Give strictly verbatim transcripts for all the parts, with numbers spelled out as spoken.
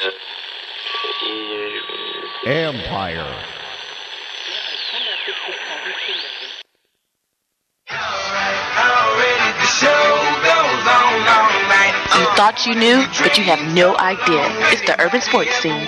Empire. You thought you knew, but you have no idea. It's the urban sports scene.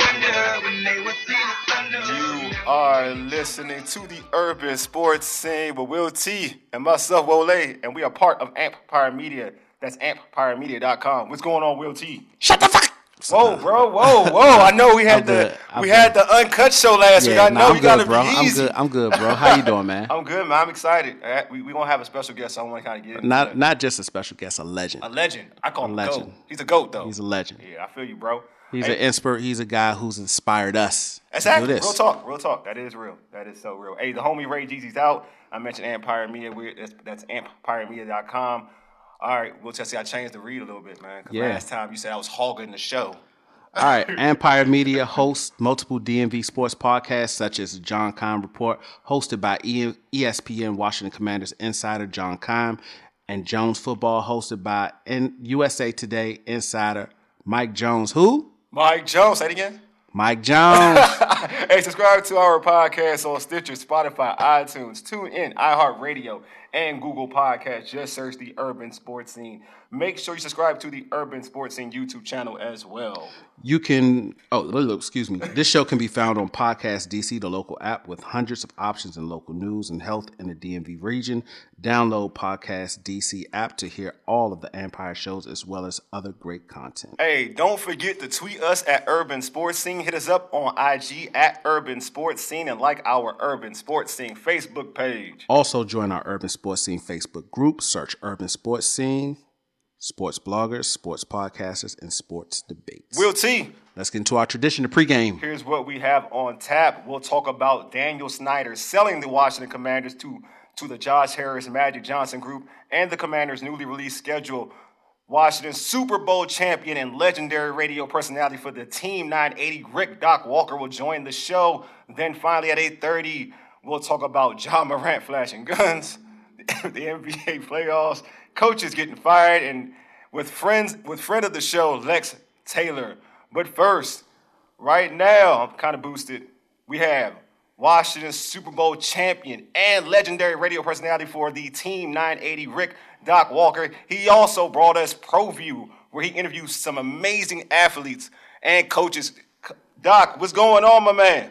You are listening to the Urban Sports Scene with Will T and myself, Wole, and we are part of Empire Media. That's empire media dot com. What's going on, Will T? Shut the fuck. Whoa, bro, whoa, whoa! I know we had I'm the good. we I'm had good. the uncut show last week. Yeah, I nah, know I'm you gotta good, bro. be I'm easy. good. I'm good, bro. How you doing, man? I'm good, man. I'm excited. Uh, We we gonna have a special guest. So I want to kind of get into Not that. not just a special guest, a legend. A legend. I call A him a legend. goat. He's a goat, though. He's a legend. Yeah, I feel you, bro. He's Hey, an expert. He's a guy who's inspired us Exactly. to do this. Real talk. Real talk. That is real. That is so real. Hey, the homie Ray Jeezy's out. I mentioned Empire Media. We're, that's, that's empire media dot com. All right, Will Tessie, I changed the read a little bit, man. Because Yeah. last time you said I was hogging the show. All right, Empire Media hosts multiple D M V sports podcasts such as John Keim Report, hosted by E- ESPN Washington Commanders insider John Keim, and Jones Football, hosted by N- U S A Today insider Mike Jones. Who? Mike Jones, say it again. Mike Jones. Hey, subscribe to our podcast on Stitcher, Spotify, iTunes, TuneIn, iHeartRadio, and Google Podcasts. Just search the Urban Sports Scene. Make sure you subscribe to the Urban Sports Scene YouTube channel as well. You can, oh, look, excuse me. This show can be found on Podcast D C, the local app with hundreds of options in local news and health in the D M V region. Download Podcast D C app to hear all of the Empire shows as well as other great content. Hey, don't forget to tweet us at Urban Sports Scene. Hit us up on I G at Urban Sports Scene and like our Urban Sports Scene Facebook page. Also, join our Urban Sports Scene Facebook group. Search Urban Sports Scene, sports bloggers, sports podcasters, and sports debates. Will T, Let's get into our tradition of pregame. here's what we have on tap. We'll talk about Daniel Snyder selling the Washington Commanders to, to the Josh Harris Magic Johnson Group and the Commanders' newly released schedule. Washington's Super Bowl champion and legendary radio personality for the Team nine eighty, Rick Doc Walker, will join the show. Then finally at eight thirty, we'll talk about John Morant flashing guns, the N B A playoffs, coaches getting fired, and with friends with friend of the show, Lex Taylor. But first, right now, I'm kind of boosted. We have Washington's Super Bowl champion and legendary radio personality for the Team nine eighty, Rick Doc Walker. He also brought us ProView, where he interviews some amazing athletes and coaches. Doc, what's going on, my man?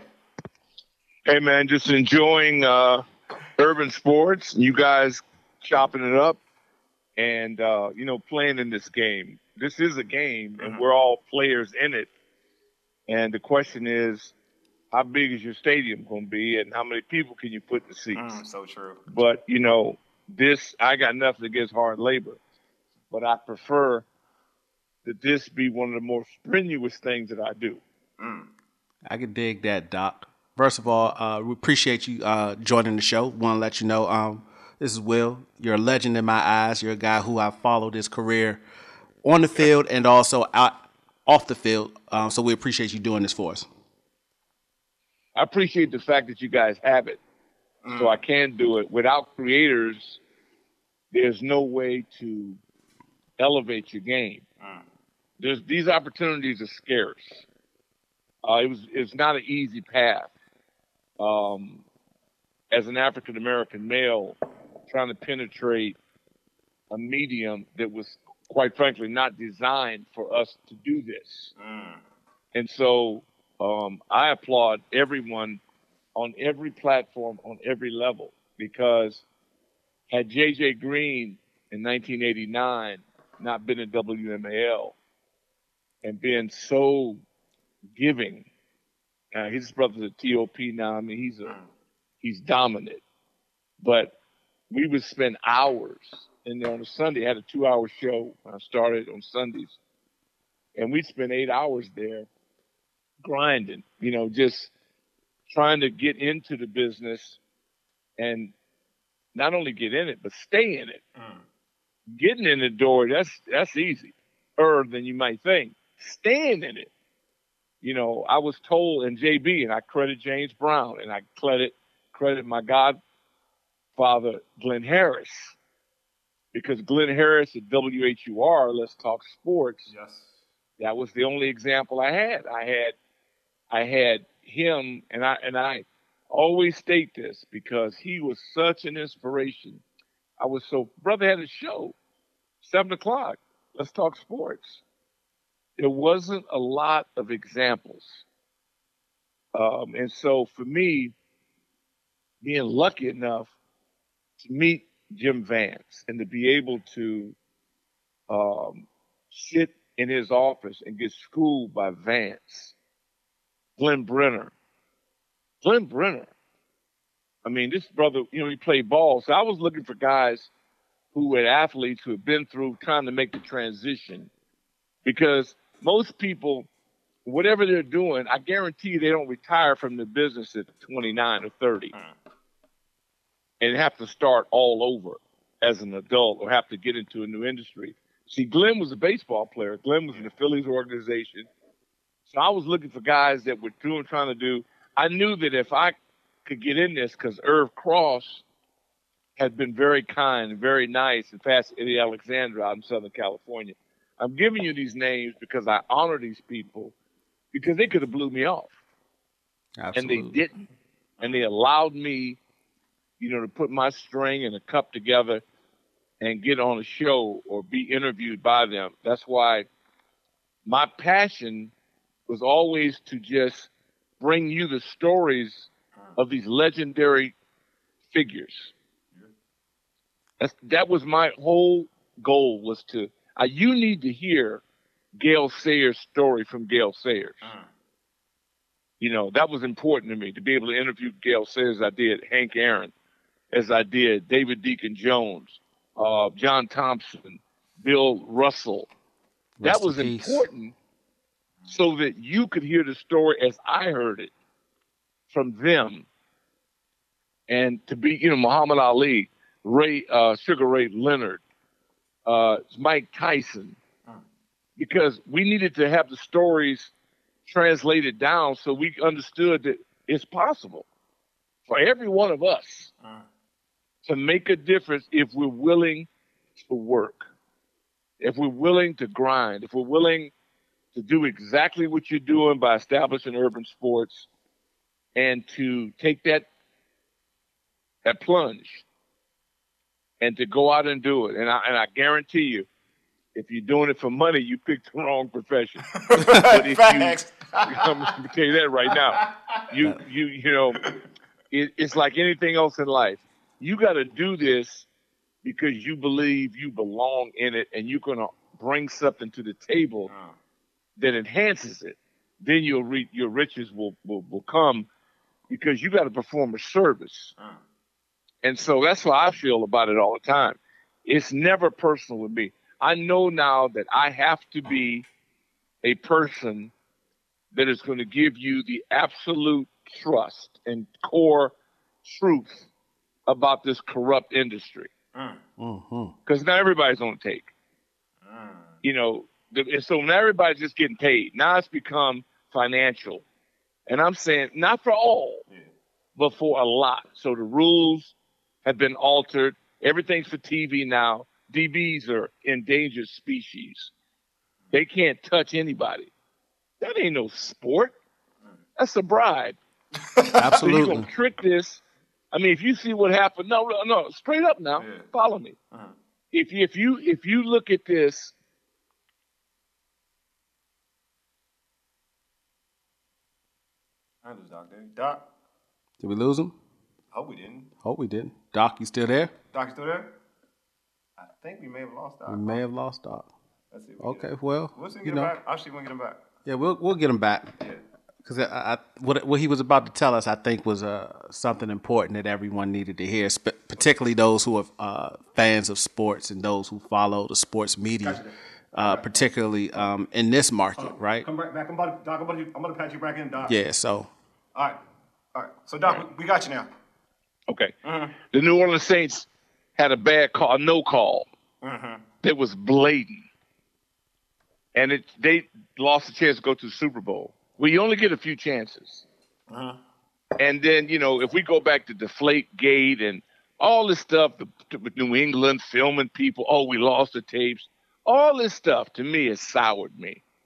Hey, man, just enjoying uh, urban sports. You guys chopping it up and, uh, you know, playing in this game. This is a game, and we're all players in it. And the question is, how big is your stadium going to be, and how many people can you put in the seats? Mm, so true. But, you know, this, I got nothing against hard labor, but I prefer that this be one of the more strenuous things that I do. I can dig that, Doc. First of all, uh, we appreciate you uh, joining the show. Want to let you know, um, this is Will. You're a legend in my eyes. You're a guy who I've followed his career on the field and also out off the field. Um, so we appreciate you doing this for us. I appreciate the fact that you guys have it, so I can do it. Without creators, there's no way to elevate your game. There's these opportunities are scarce. Uh, it was it's not an easy path. Um, as an African American male, trying to penetrate a medium that was, quite frankly, not designed for us to do this, and so. Um, I applaud everyone on every platform, on every level, because had J J Green in nineteen eighty-nine not been in W M A L and been so giving, uh, his brother's a T O P now. I mean, he's a he's dominant, but we would spend hours in there on a Sunday. I had a two-hour show when I started on Sundays, and we'd spend eight hours there. Grinding, you know, just trying to get into the business and not only get in it, but stay in it. Mm. Getting in the door, that's that's easy, or than you might think. Staying in it. You know, I was told in J B, and I credit James Brown, and I credit credit my godfather, Glenn Harris, because Glenn Harris at W H U R, Let's Talk Sports, Yes. That was the only example I had. I had I had him, and I and I always state this because he was such an inspiration. I was so brother had a show, seven o'clock. Let's talk sports. There wasn't a lot of examples, um, and so for me, being lucky enough to meet Jim Vance and to be able to um, sit in his office and get schooled by Vance, Glenn Brenner. Glenn Brenner. I mean, this brother, you know, he played ball. So I was looking for guys who were athletes who had been through trying to make the transition. Because most people, whatever they're doing, I guarantee you they don't retire from the business at twenty-nine or thirty and have to start all over as an adult or have to get into a new industry. See, Glenn was a baseball player. Glenn was in the Phillies organization. So I was looking for guys that were doing, trying to do. I knew that if I could get in this, because Irv Cross had been very kind and very nice and fast Eddie Alexander out in Southern California. I'm giving you these names because I honor these people because they could have blew me off. Absolutely. And they didn't. And they allowed me, you know, to put my string and a cup together and get on a show or be interviewed by them. That's why my passion was always to just bring you the stories of these legendary figures. That's, that was my whole goal was to, uh, you need to hear Gale Sayers' story from Gale Sayers. Uh-huh. You know, that was important to me, to be able to interview Gale Sayers as I did Hank Aaron, as I did David Deacon Jones, uh, John Thompson, Bill Russell. Rest that was in peace. Important so that you could hear the story as I heard it from them. And to be, you know, Muhammad Ali, Ray, uh, Sugar Ray Leonard, uh, Mike Tyson, because we needed to have the stories translated down so we understood that it's possible for every one of us uh. to make a difference if we're willing to work, if we're willing to grind, if we're willing to do exactly what you're doing by establishing urban sports and to take that that plunge and to go out and do it. And I, and I guarantee you, if you're doing it for money, you picked the wrong profession. But if Facts. you, I'm going to tell you that right now. You, you, you know, it, it's like anything else in life. You got to do this because you believe you belong in it and you're going to bring something to the table that enhances it. Then you'll re- your riches will, will, will come because you got to perform a service. And so that's how I feel about it all the time. It's never personal with me. I know now that I have to be a person that is going to give you the absolute trust and core truth about this corrupt industry. Because mm-hmm. not everybody's on the take. Mm. You know, and so now everybody's just getting paid. Now it's become financial. And I'm saying not for all, yeah. but for a lot. So the rules have been altered. Everything's for T V now. D Bs are endangered species. They can't touch anybody. That ain't no sport. That's a bribe. Absolutely. So you're going to trick this. I mean, if you see what happened, no, no, no, straight up now, yeah. follow me. Uh-huh. If you, if you, if you look at this, I lose Doc, dude. Doc. Did we lose him? Hope we didn't. Hope we didn't. Doc, you still there? Doc, you still there? I think we may have lost Doc. We may have lost Doc. Let's see. Okay, well, we'll see him you get know, him back. I'll see if we can get him back. Yeah, we'll we'll get him back. Yeah. Because I, I, what what he was about to tell us, I think, was uh, something important that everyone needed to hear, sp- particularly those who are uh, fans of sports and those who follow the sports media, gotcha. uh, particularly um, in this market, oh, right? Come back, back. I'm about to, Doc, I'm about to, I'm about to patch you back in, Doc. Yeah. So. All right. All right. So, Doc, right. we, we got you now. Okay. Mm-hmm. The New Orleans Saints had a bad call, a no call. Mm-hmm. That was blatant. And it, they lost the chance to go to the Super Bowl. Well, you only get a few chances. Uh-huh. And then, you know, if we go back to Deflategate and all this stuff with New England filming people, oh, we lost the tapes. All this stuff, to me, has soured me.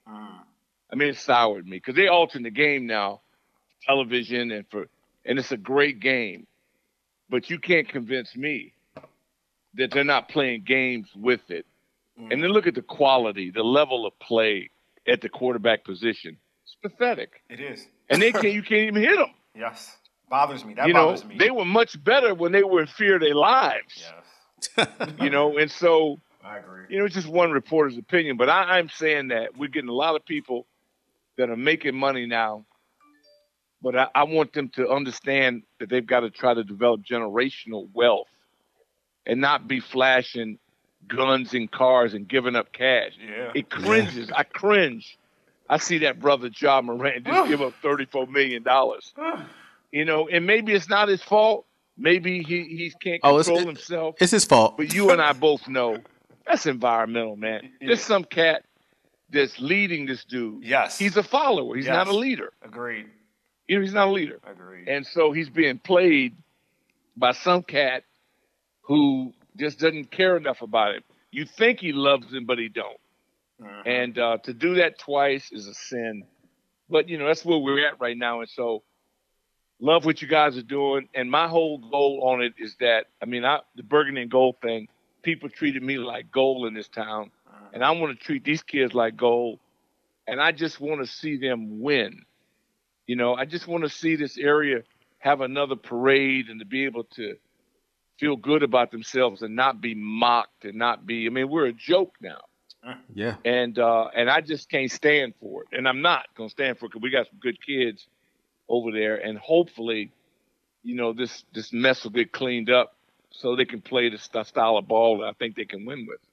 Mm. I mean, it soured me because they altering the game now, television and for, and it's a great game, but you can't convince me that they're not playing games with it. Mm. And then look at the quality, the level of play at the quarterback position. It's pathetic. It is. And they can't, you can't even hit them. Yes. Bothers me. That you bothers know, me. They were much better when they were in fear of their lives. Yes. you know, and so, I agree. You know, it's just one reporter's opinion, but I, I'm saying that we're getting a lot of people that are making money now, but I, I want them to understand that they've got to try to develop generational wealth and not be flashing guns and cars and giving up cash. Yeah. It cringes. Yeah. I cringe. I see that brother Ja Morant just give up thirty-four million dollars. You know, and maybe it's not his fault. Maybe he, he can't control oh, it's, it, himself. It's his fault. But you and I both know that's environmental, man. Yeah. There's some cat that's leading this dude. Yes. He's a follower. He's yes. not a leader. Agreed. You know, he's not a leader. Agreed. And so he's being played by some cat who just doesn't care enough about him. You think he loves him, but he don't. Uh-huh. And uh, to do that twice is a sin. But, you know, that's where we're at right now. And so love what you guys are doing. And my whole goal on it is that, I mean, I, the burgundy and gold thing, people treated me like gold in this town. Uh-huh. And I want to treat these kids like gold. And I just want to see them win. You know, I just want to see this area have another parade and to be able to feel good about themselves and not be mocked and not be, I mean, we're a joke now. Yeah. And uh, and I just can't stand for it. And I'm not going to stand for it because we got some good kids over there. And hopefully, you know, this, this mess will get cleaned up so they can play the st- style of ball that I think they can win with.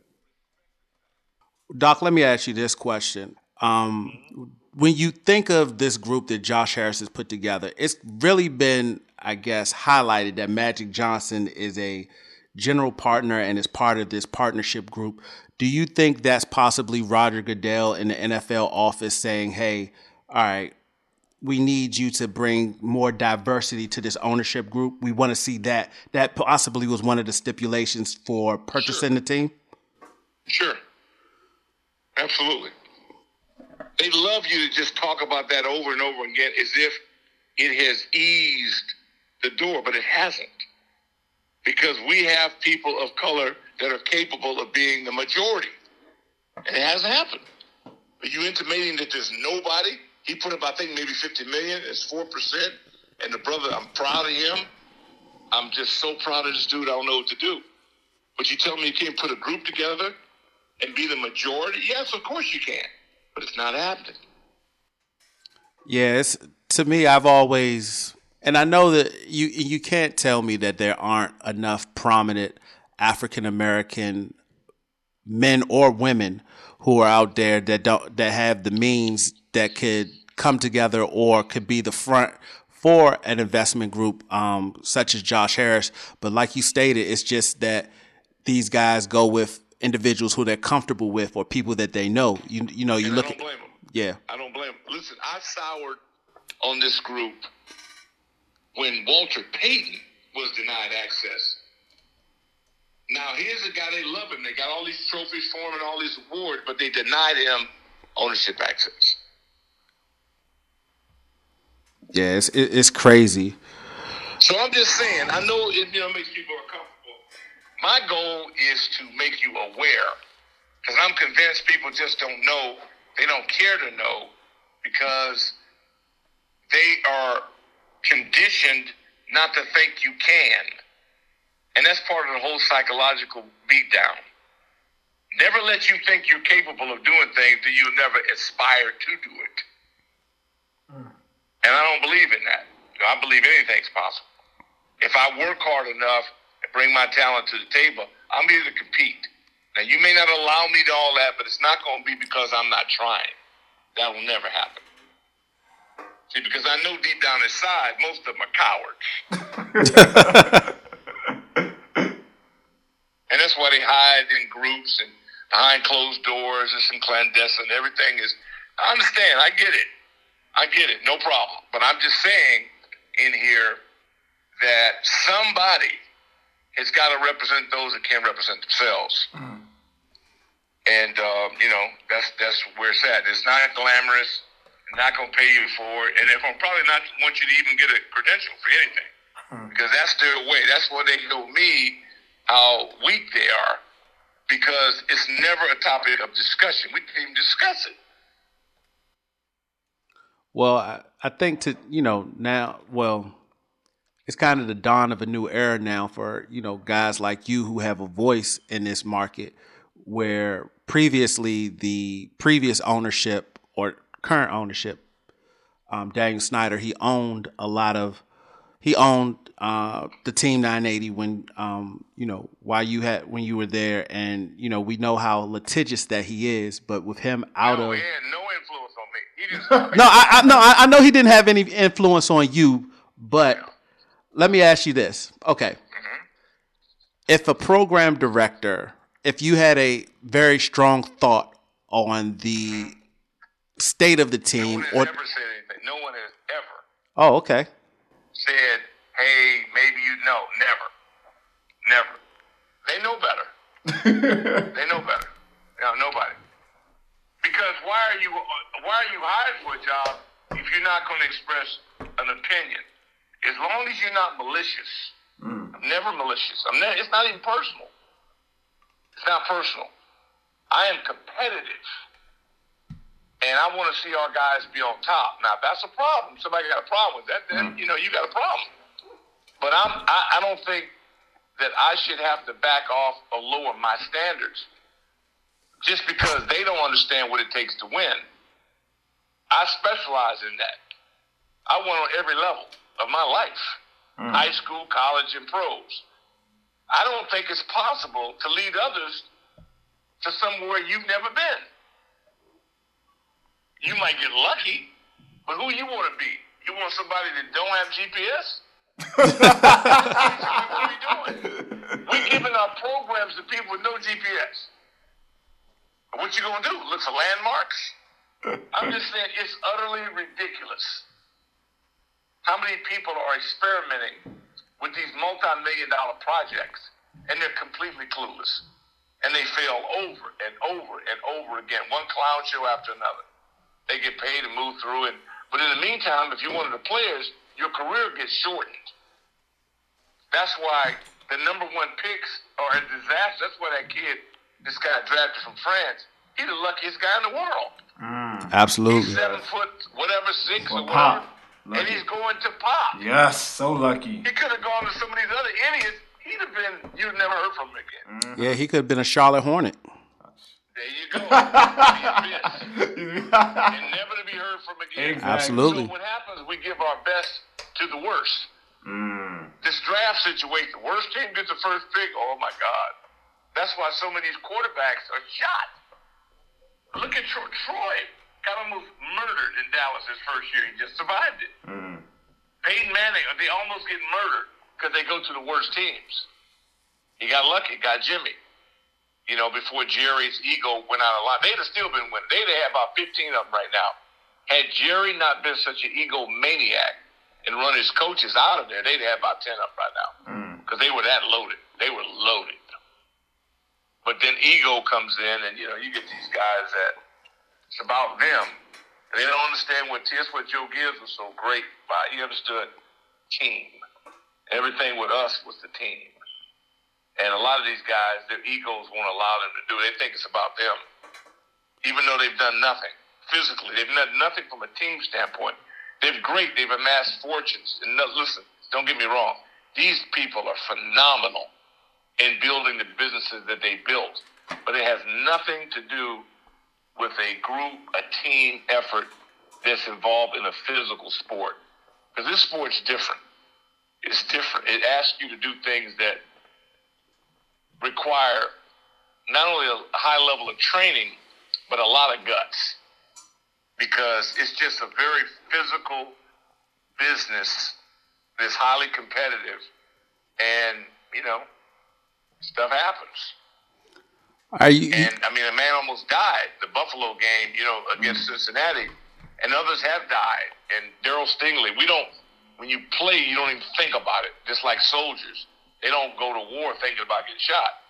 Doc, let me ask you this question. Um, when you think of this group that Josh Harris has put together, it's really been, I guess, highlighted that Magic Johnson is a general partner and is part of this partnership group. Do you think that's possibly Roger Goodell in the N F L office saying, hey, all right, we need you to bring more diversity to this ownership group? We want to see that. That possibly was one of the stipulations for purchasing Sure. the team? Sure. Absolutely. They love you to just talk about that over and over again as if it has eased the door, but it hasn't. Because we have people of color that are capable of being the majority. And it hasn't happened. Are you intimating that there's nobody? He put up, I think, maybe fifty million. It's four percent. And the brother, I'm proud of him. I'm just so proud of this dude, I don't know what to do. But you tell me you can't put a group together and be the majority? Yes, of course you can. But it's not happening. Yes, to me, I've always... And I know that you you can't tell me that there aren't enough prominent African-American men or women who are out there that don't that have the means that could come together or could be the front for an investment group um, such as Josh Harris. But like you stated, it's just that these guys go with individuals who they're comfortable with or people that they know. You you know you and look I don't at blame them. Yeah. I don't blame them. Listen, I soured on this group when Walter Payton was denied access. Now, here's a guy, they love him. They got all these trophies for him and all these awards, but they denied him ownership access. Yeah, it's, it, it's crazy. So I'm just saying, I know it you know, makes people uncomfortable. My goal is to make you aware, because I'm convinced people just don't know. They don't care to know because they are conditioned not to think you can. And that's part of the whole psychological beatdown. Never let you think you're capable of doing things that you never aspire to do it. Mm. And I don't believe in that. I believe anything's possible. If I work hard enough and bring my talent to the table, I'm here to compete. Now, you may not allow me to all that, but it's not going to be because I'm not trying. That will never happen. See, because I know deep down inside, most of them are cowards. And that's why they hide in groups and behind closed doors and some clandestine. Everything is, I understand. I get it. I get it. No problem. But I'm just saying in here that somebody has got to represent those that can't represent themselves. Mm. And um, you know, that's that's where it's at. It's not glamorous. I'm not gonna pay you for it, and if I'm probably not want you to even get a credential for anything, hmm. because that's their way. That's why they know me how weak they are, because it's never a topic of discussion. We can't even discuss it. Well, I, I think to you know now, well, it's kind of the dawn of a new era now for you know guys like you who have a voice in this market, where previously the previous ownership or current ownership, um, Daniel Snyder, he owned a lot of, he owned uh, the Team nine eighty when, um, you know, while you had, when you were there, and, you know, we know how litigious that he is, but with him out no, of. He had no influence on me. He didn't stop me. No, I, I, no, I, I know he didn't have any influence on you, but yeah. Let me ask you this. Okay. Mm-hmm. If a program director, if you had a very strong thought on the state of the team, no one has or ever said anything. No one has ever. Oh, okay. Said, hey, maybe you know. Never, never. They know better. They know better. No, nobody. Because why are you why are you hired for a job if you're not going to express an opinion? As long as you're not malicious. Mm. I'm never malicious. I'm never, it's not even personal. It's not personal. I am competitive. And I want to see our guys be on top. Now, if that's a problem, somebody got a problem with that, then, mm. you know, you got a problem. But I'm, I, I don't think that I should have to back off or lower my standards just because they don't understand what it takes to win. I specialize in that. I won on every level of my life, mm. high school, college, and pros. I don't think it's possible to lead others to somewhere you've never been. You might get lucky, but who you want to be? You want somebody that don't have G P S? What are we doing? We're giving our programs to people with no G P S. What you gonna do? Look for landmarks? I'm just saying it's utterly ridiculous. How many people are experimenting with these multi-million dollar projects and they're completely clueless? And they fail over and over and over again. One clown show after another. They get paid to move through it. But in the meantime, if you're one of the players, your career gets shortened. That's why the number one picks are a disaster. That's why that kid, this guy drafted from France, he's the luckiest guy in the world. Mm, absolutely. He's seven foot, whatever, six or, or whatever. Lucky. And he's going to pop. Yes, so lucky. He could have gone to some of these other idiots. He'd have been, you'd never heard from him again. Mm-hmm. Yeah, he could have been a Charlotte Hornet. There you go. And never to be heard from again. Exactly. Absolutely. So what happens, we give our best to the worst. Mm. This draft situation, the worst team gets the first pick. Oh, my God. That's why so many of these quarterbacks are shot. Look at Troy. Troy got almost murdered in Dallas his first year. He just survived it. Mm. Peyton Manning, they almost get murdered because they go to the worst teams. He got lucky, got Jimmy. You know, before Jerry's ego went out of line. They'd have still been winning. They'd have about fifteen of them right now. Had Jerry not been such an egomaniac and run his coaches out of there, they'd have about ten of them right now. Because mm. they were that loaded. They were loaded. But then ego comes in, and, you know, you get these guys that it's about them. They don't understand what, that's what Joe Gibbs was so great by. He understood team. Everything with us was the team. And a lot of these guys, their egos won't allow them to do it. They think it's about them. Even though they've done nothing physically. They've done nothing from a team standpoint. They're great. They've amassed fortunes. And no, listen, don't get me wrong. These people are phenomenal in building the businesses that they built. But it has nothing to do with a group, a team effort that's involved in a physical sport. Because this sport's different. It's different. It asks you to do things that require not only a high level of training, but a lot of guts. Because it's just a very physical business that's highly competitive. And, you know, stuff happens. Are you, and, I mean, a man almost died, the Buffalo game, you know, against mm-hmm. Cincinnati. And others have died. And Darryl Stingley, we don't, when you play, you don't even think about it. Just like soldiers. They don't go to war thinking about getting shot.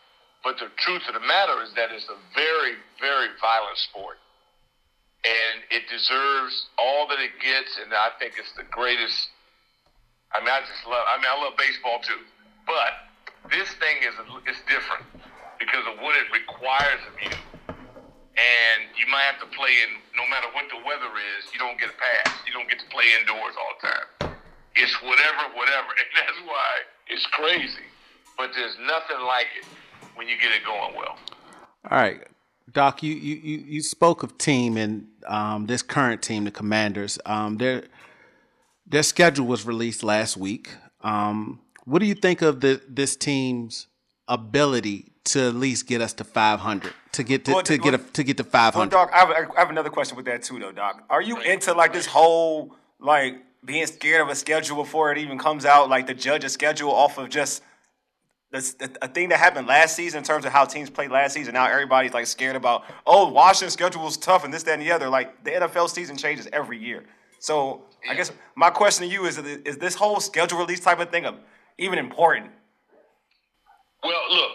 But the truth of the matter is that it's a very, very violent sport. And it deserves all that it gets, and I think it's the greatest. I mean, I just love, I mean, I love baseball too. But this thing is it's different because of what it requires of you. And you might have to play in, no matter what the weather is, you don't get a pass. You don't get to play indoors all the time. It's whatever, whatever. And that's why it's crazy. But there's nothing like it when you get it going well. All right. Doc, you, you, you, you spoke of team and um, this current team, the Commanders. Um, their their schedule was released last week. Um, what do you think of the this team's ability to at least get us to five hundred, to get to, Well, to well, get a, to get to five hundred? Well, Doc, I have, I have another question with that too, though, Doc. Are you into like this whole like being scared of a schedule before it even comes out, like the judge a schedule off of just this, a thing that happened last season in terms of how teams played last season? Now everybody's like scared about, oh, Washington's schedule was tough and this, that, and the other. Like the N F L season changes every year. So I guess my question to you is: Is this whole schedule release type of thing even important? Well, look,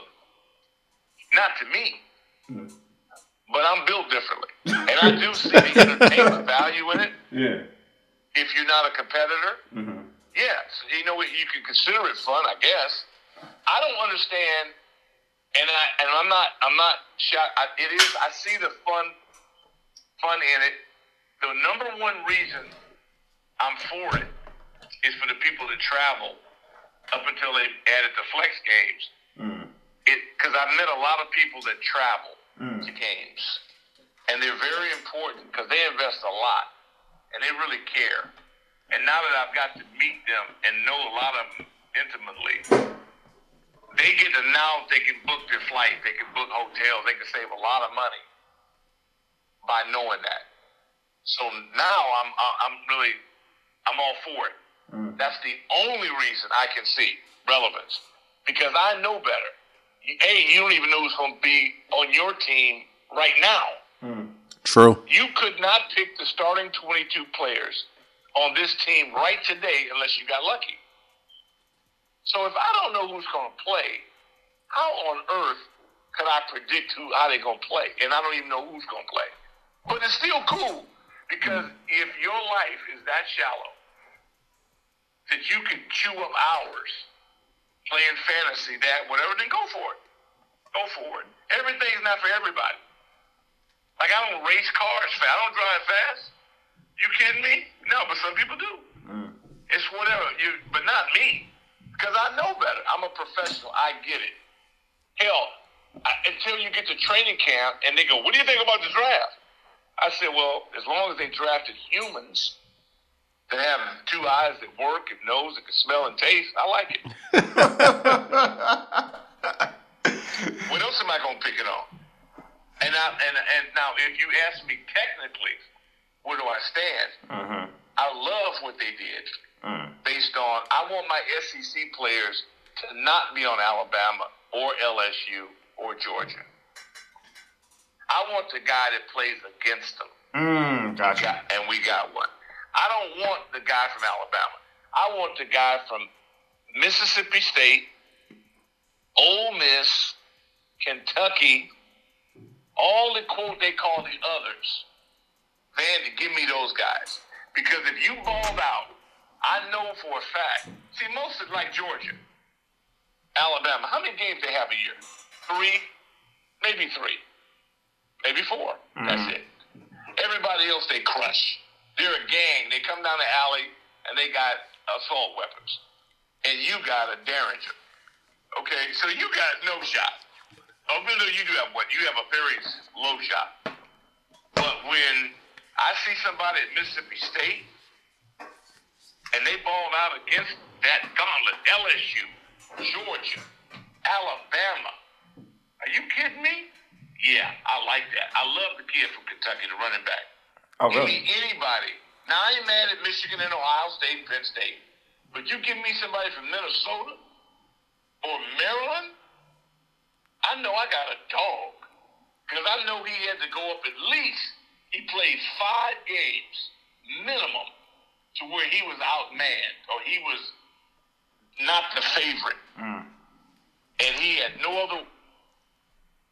not to me, mm. but I'm built differently, and I do see the entertainment value in it. Yeah. If you're not a competitor, mm-hmm. yes, you know you can consider it fun, I guess. I don't understand, and I and I'm not I'm not shocked. I, it is I see the fun fun in it. The number one reason I'm for it is for the people that travel up until they added the flex games. Mm. It because I've met a lot of people that travel mm. to games, and they're very important because they invest a lot and they really care. And now that I've got to meet them and know a lot of them intimately, they get to now they can book their flight, they can book hotels, they can save a lot of money by knowing that. So now I'm I'm really I'm all for it. Mm. That's the only reason I can see relevance, because I know better. A, you don't even know who's going to be on your team right now. Mm. True. You could not pick the starting twenty-two players on this team right today unless you got lucky. So if I don't know who's going to play, how on earth could I predict who how they're going to play? And I don't even know who's going to play. But it's still cool, because mm. if your life is that shallow that you can chew up hours playing fantasy, that whatever, then go for it. Go for it. Everything's not for everybody. Like, I don't race cars fast. I don't drive fast. You kidding me? No, but some people do. Mm. It's whatever. You, but not me, because I know better. I'm a professional. I get it. Hell, I, until you get to training camp and they go, what do you think about the draft? I said, well, as long as they drafted humans that have two eyes that work and nose that can smell and taste, I like it. What else am I going to pick it on? And, I, and and now, if you ask me technically, where do I stand? Mm-hmm. I love what they did mm. based on, I want my S E C players to not be on Alabama or L S U or Georgia. I want the guy that plays against them. Mm, gotcha. We got, and we got one. I don't want the guy from Alabama. I want the guy from Mississippi State, Ole Miss, Kentucky, all the quote they call the others. Vandy, give me those guys. Because if you balled out, I know for a fact. See, most of like Georgia, Alabama, how many games they have a year? Three, maybe three. Maybe four. Mm-hmm. That's it. Everybody else they crush. They're a gang. They come down the alley and they got assault weapons. And you got a Derringer. Okay, so you got no shot. Even though you do have what? You have a very low shot. But when I see somebody at Mississippi State and they balled out against that gauntlet, L S U, Georgia, Alabama, are you kidding me? Yeah, I like that. I love the kid from Kentucky, the running back. Oh, really? Any, anybody. Now, I ain't mad at Michigan and Ohio State and Penn State. But you give me somebody from Minnesota or Maryland, I know I got a dog. Because I know he had to go up at least, he played five games minimum to where he was outmanned or he was not the favorite. Mm. And he had no other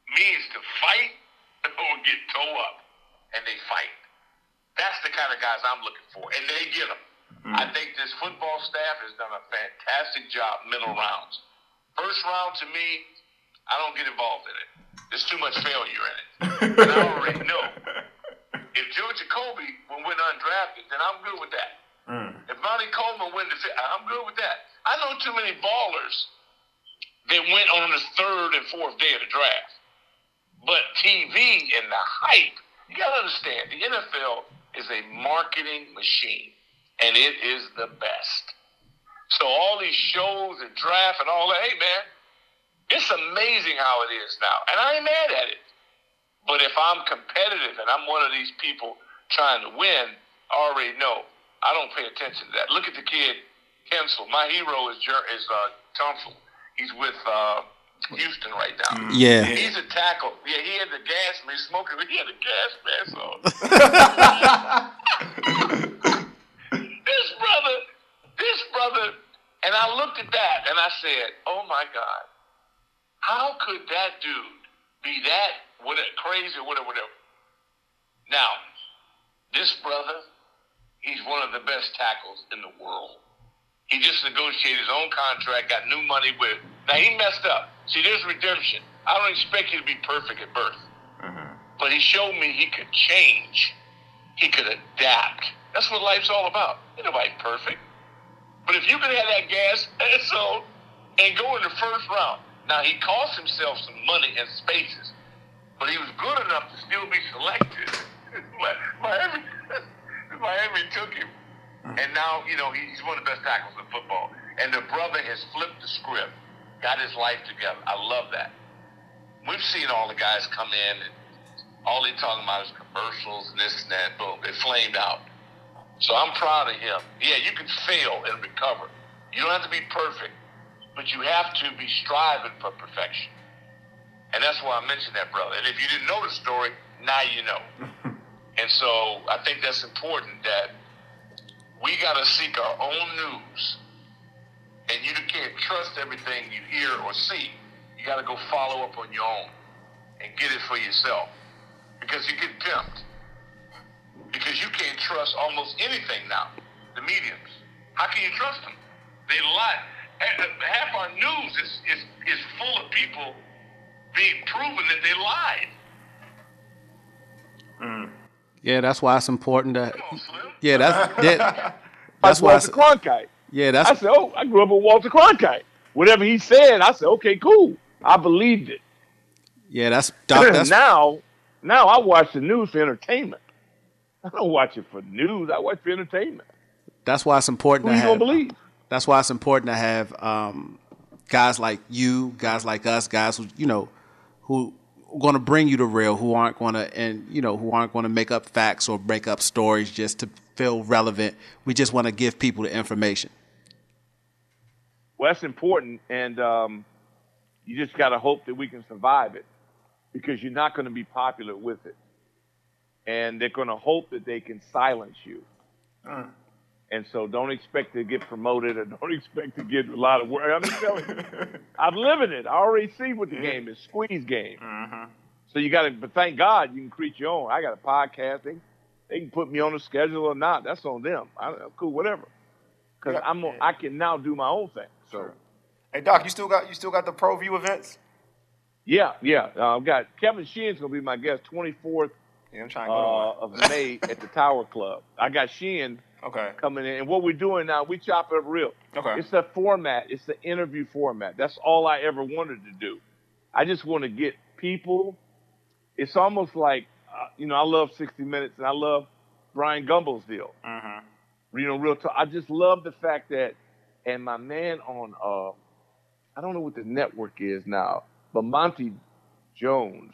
means to fight or get toe up, and they fight. That's the kind of guys I'm looking for, and they get them. Mm. I think this football staff has done a fantastic job middle rounds. First round, to me, I don't get involved in it. There's too much failure in it. And I already know. If George Jacoby will win undrafted, then I'm good with that. Mm. If Monty Coleman win the fifth, I'm good with that. I know too many ballers that went on the third and fourth day of the draft. But T V and the hype, you got to understand, the N F L is a marketing machine, and it is the best. So all these shows and draft and all that, hey, man, it's amazing how it is now. And I ain't mad at it. But if I'm competitive and I'm one of these people trying to win, I already know. I don't pay attention to that. Look at the kid, Kensel. My hero is is uh, Tunsil. He's with uh, Houston right now. Yeah. He's a tackle. Yeah, he had the gas mask, smoking. He had the gas mask on. This brother, this brother, and I looked at that and I said, oh my God, how could that dude be that whatever, crazy or whatever, whatever? Now, this brother, he's one of the best tackles in the world. He just negotiated his own contract, got new money with. Now, he messed up. See, there's redemption. I don't expect you to be perfect at birth. Uh-huh. But he showed me he could change. He could adapt. That's what life's all about. Ain't nobody perfect. But if you could have that gas so and go in the first round. Now, he cost himself some money and spaces, but he was good enough to still be selected. Miami, Miami took him. And now, you know, he's one of the best tackles in football. And the brother has flipped the script, got his life together. I love that. We've seen all the guys come in, and all they talking about is commercials and this and that. Boom, they flamed out. So I'm proud of him. Yeah, you can fail and recover. You don't have to be perfect, but you have to be striving for perfection. And that's why I mentioned that, brother. And if you didn't know the story, now you know. And so I think that's important that we got to seek our own news. And you can't trust everything you hear or see. You got to go follow up on your own and get it for yourself. Because you get pimped. Because you can't trust almost anything now. The mediums. How can you trust them? They lie. Half our news is, is, is full of people being proven that they lied. Mm. Yeah, that's why it's important to. Come on, Slim. Yeah, that's that, that's why. Walter Cronkite. Yeah, that's. I said, oh, I grew up with Walter Cronkite. Whatever he said, I said, okay, cool. I believed it. Yeah, that's. Doc, that's now, now I watch the news for entertainment. I don't watch it for news. I watch it for entertainment. That's why it's important Who to you have. Gonna believe? That's why it's important to have um, guys like you, guys like us, guys who you know, who are going to bring you the real, who aren't going to, and you know, who aren't going to make up facts or make up stories just to feel relevant. We just want to give people the information. Well, that's important, and um, you just got to hope that we can survive it, because you're not going to be popular with it, and they're going to hope that they can silence you. Uh. And so don't expect to get promoted, or don't expect to get a lot of work. I'm just telling you, I'm living it. I already see what the game is, squeeze game. Uh-huh. So you got to, but thank God you can create your own. I got a podcast. They, they can put me on the schedule or not. That's on them. I, I'm cool, whatever. Because I'm, I can now do my own thing. So, sure. Hey Doc, you still got you still got the Pro View events? Yeah, yeah. Uh, I've got Kevin Sheehan's gonna be my guest, twenty-fourth yeah, I'm trying to go uh, of May at the Tower Club. I got Sheehan. Okay. Coming in. And what we're doing now, we chop it up real. Okay. It's the format. It's the interview format. That's all I ever wanted to do. I just want to get people. It's almost like, uh, you know, I love sixty minutes and I love Brian Gumbel's deal. Uh-huh. You know, real talk. I just love the fact that, and my man on, uh, I don't know what the network is now, but Monty Jones,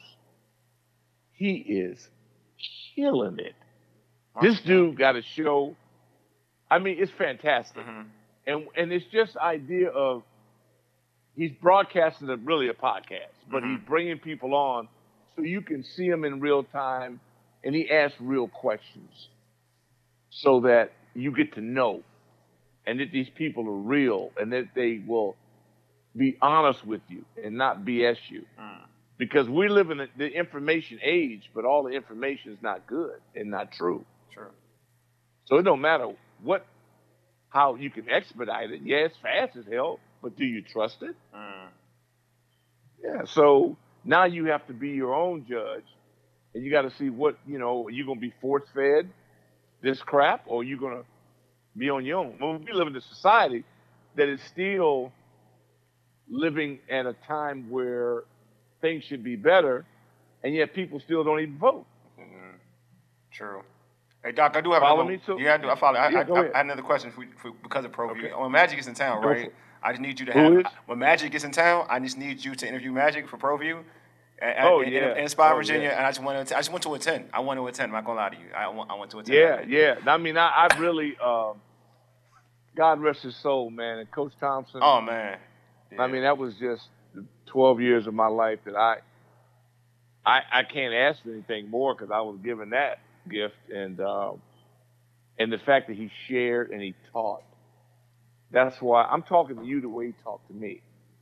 he is killing it. Monty this dude Jones. Got a show. I mean, it's fantastic. Mm-hmm. And and it's just idea of, he's broadcasting a, really a podcast, but mm-hmm. he's bringing people on so you can see him in real time, and he asks real questions so that you get to know, and that these people are real, and that they will be honest with you and not B S you. Mm. because we live in the, the information age, but all the information is not good and not true. Sure. So it don't matter what, how you can expedite it. Yeah, it's fast as hell, but do you trust it? Mm. Yeah. So now you have to be your own judge, and you got to see what, you know, are you going to be force fed this crap, or are you going to be on your own? Well, we live in a society that is still living at a time where things should be better, and yet people still don't even vote. Mm-hmm. True. Hey, Doc, I do have follow another, me too. Yeah, I do. I follow. I, yeah, I, go I, ahead. I had another question for, for because of ProView. Okay. When Magic is in town, Go right? I just need you to Who have is? when Magic is in town. I just need you to interview Magic for ProView. Oh, in, yeah. in, in Spy, Oh, Virginia, yeah. and I just want to. I just want to attend. I want to attend. I'm not gonna lie to you. I want. I want to attend. Yeah, that. yeah. I mean, I, I really, um, God rest his soul, man. And Coach Thompson. Oh man. Yeah. I mean, that was just twelve years of my life that I, I, I can't ask for anything more because I was given that gift, and um, and the fact that he shared and he taught. That's why I'm talking to you the way he talked to me,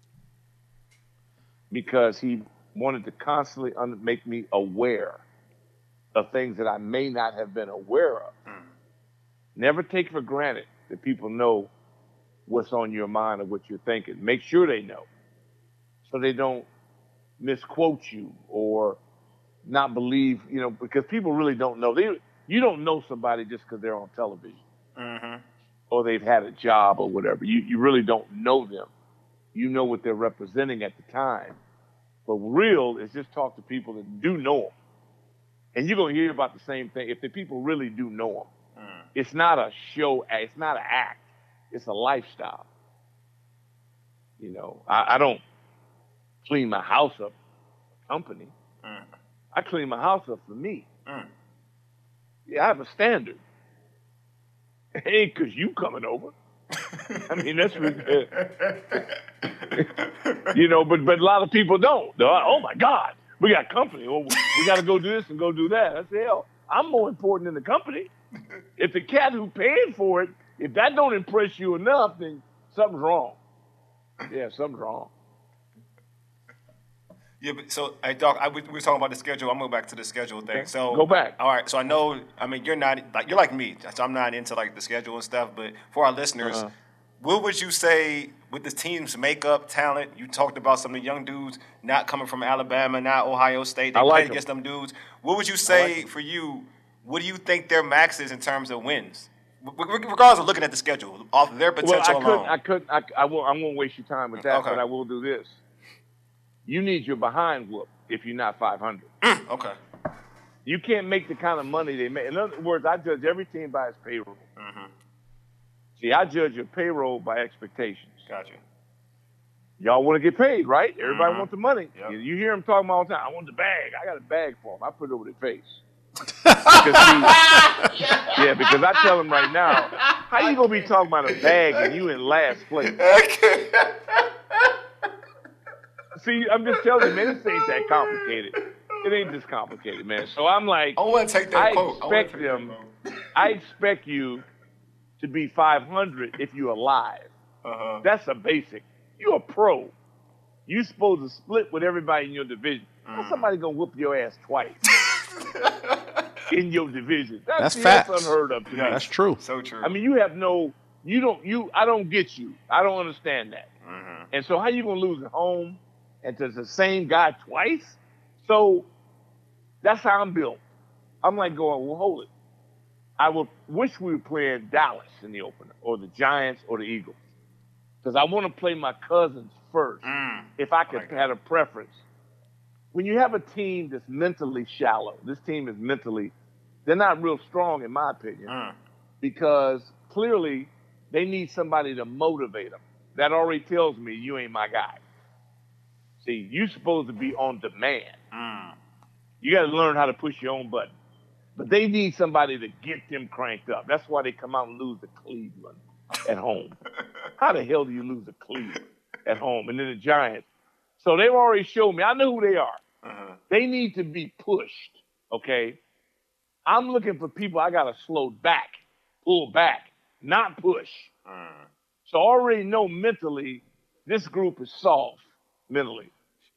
because he wanted to constantly un- make me aware of things that I may not have been aware of. Mm. Never take for granted that people know what's on your mind or what you're thinking. Make sure they know, so they don't misquote you or not believe, you know, because people really don't know. They, you don't know somebody just because they're on television Mm-hmm. or they've had a job or whatever. You, you really don't know them. You know what they're representing at the time. But real is just talk to people that do know them. And you're going to hear about the same thing if the people really do know them. Mm. It's not a show, it's not an act. It's a lifestyle. You know, I, I don't clean my house up for company. Mm. I clean my house up for me. Mm. Yeah, I have a standard. It ain't because you coming over. I mean, that's you know, but but a lot of people don't. They're like, oh my God, we got company. Well, we got to go do this and go do that. I say, hell, I'm more important than the company. If the cat who paid for it, if that don't impress you enough, then something's wrong. Yeah, something's wrong. Yeah, but so, hey, Doc, I, we, we were talking about the schedule. I'm going back to the schedule thing. Okay. So Go back. All right. So I know. I mean, you're not like you're like me. So I'm not into like the schedule and stuff. But for our listeners, Uh-huh. what would you say with the team's makeup, talent? You talked about some of the young dudes not coming from Alabama, not Ohio State. They I like played 'em. against them dudes. What would you say like 'em. for you? What do you think their max is in terms of wins? Regardless of looking at the schedule, off of their Well, potential I couldn't. alone. I couldn't. I, I won't. I won't waste your time with that. Okay. But I will do this. You need your behind whoop if you're not five hundred. Okay. You can't make the kind of money they make. In other words, I judge every team by its payroll. Mm-hmm. See, I judge your payroll by expectations. Gotcha. Y'all want to get paid, right? Everybody Mhm. wants the money. Yep. You, you hear them talking about all the time. I want the bag. I got a bag for them. I put it over their face. Because, see, yeah, because I tell them right now, how you gonna be talking about a bag and you in last place? See, I'm just telling you, man, this ain't that complicated. It ain't this complicated, man. So I'm like, I want to take that I quote. I wanna expect take that them. quote. I expect you to be five hundred if you're alive. Uh-huh. That's a basic. You're a pro. You supposed to split with everybody in your division. How's somebody gonna whoop your ass twice in your division? That's, That's see, facts. That's unheard of to me. That's true. So true. I mean, you have no. You don't. You. I don't get you. I don't understand that. Mhm. And so, how you gonna lose at home and to the same guy twice? So that's how I'm built. I'm like going, well, hold it. I would wish we were playing Dallas in the opener, or the Giants, or the Eagles, because I want to play my cousins first. Mm. If I could Like have a preference. When you have a team that's mentally shallow, this team is mentally, they're not real strong in my opinion, Mm. because clearly they need somebody to motivate them. That already tells me you ain't my guy. See, you're supposed to be on demand. Mm. You got to learn how to push your own button. But they need somebody to get them cranked up. That's why they come out and lose to Cleveland at home. How the hell do you lose to Cleveland at home? And then the Giants. So they've already showed me. I know who they are. Uh-huh. They need to be pushed, okay? I'm looking for people I got to slow back, pull back, not push. Mm. So I already know mentally this group is soft mentally.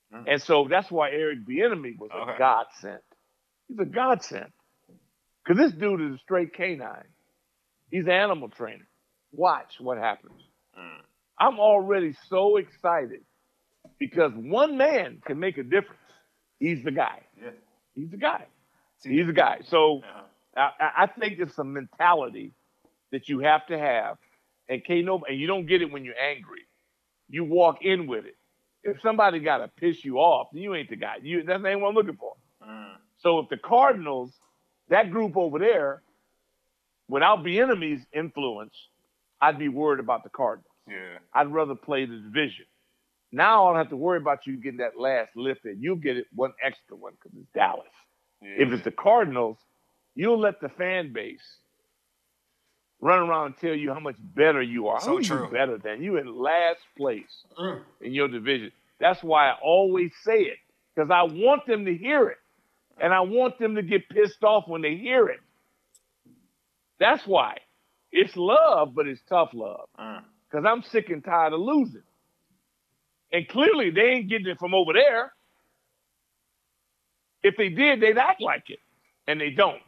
Mm. And so that's why Eric Bieniemy was okay. a godsend. He's a godsend. Because this dude is a straight canine. He's an animal trainer. Watch what happens. Mm. I'm already so excited because one man can make a difference. He's the guy. Yeah. He's the guy. He's the guy. So uh-huh. I, I think it's a mentality that you have to have, and can't no, and you don't get it when you're angry. You walk in with it. If somebody got to piss you off, then you ain't the guy. You that's ain't what I'm looking for. Mm. So if the Cardinals, that group over there, without Bieniemy's influence, I'd be worried about the Cardinals. Yeah. I'd rather play the division. Now I don't have to worry about you getting that last lift in. You'll get it one extra one because it's Dallas. Yeah. If it's the Cardinals, you'll let the fan base run around and tell you how much better you are. So Who true. You better than you in last place mm. in your division. That's why I always say it, because I want them to hear it, and I want them to get pissed off when they hear it. That's why. It's love, but it's tough love, because mm. I'm sick and tired of losing. And clearly, they ain't getting it from over there. If they did, they'd act like it, and they don't.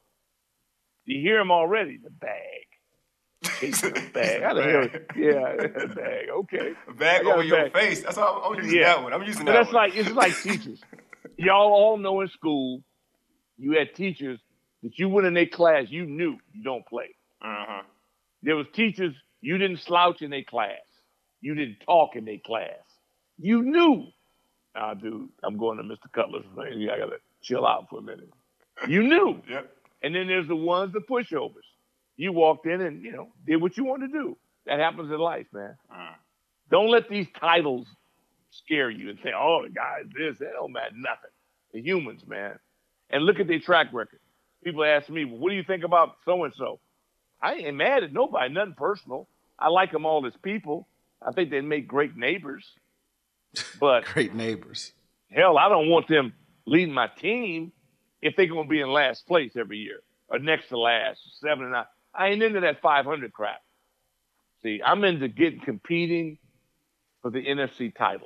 You hear them already, the bag. The bag. I hear it. Yeah, the bag. Okay. A bag over your bag. Face. That's how I'm, I'm using yeah. that one. I'm using but that that's one. Like, it's like teachers. Y'all all know in school, you had teachers that you went in their class, you knew you don't play. Uh-huh. There was teachers, you didn't slouch in their class. You didn't talk in their class. You knew. Nah, dude, I'm going to Mister Cutler's. I got to chill out for a minute. You knew. Yep. And then there's the ones, the pushovers. You walked in and, you know, did what you wanted to do. That happens in life, man. Uh. Don't let these titles scare you and say, oh, the guy's this. That don't matter nothing. The humans, man. And look at their track record. People ask me, well, what do you think about so-and-so? I ain't mad at nobody, nothing personal. I like them all as people. I think they make great neighbors. But great neighbors. Hell, I don't want them leading my team if they're going to be in last place every year or next to last, seven and nine. I ain't into that five hundred crap. See, I'm into getting competing for the N F C title.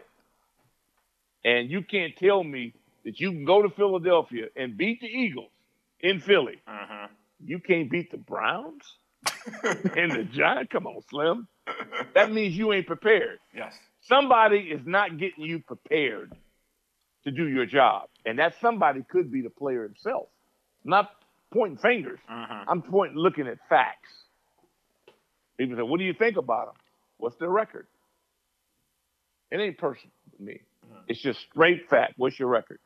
And you can't tell me that you can go to Philadelphia and beat the Eagles in Philly. Uh-huh. You can't beat the Browns and the Giants. Come on, Slim. That means you ain't prepared. Yes. Somebody is not getting you prepared to do your job. And that somebody could be the player himself. I'm not pointing fingers. Uh-huh. I'm pointing, looking at facts. People say, what do you think about them? What's their record? It ain't personal to me. Uh-huh. It's just straight fact. What's your record?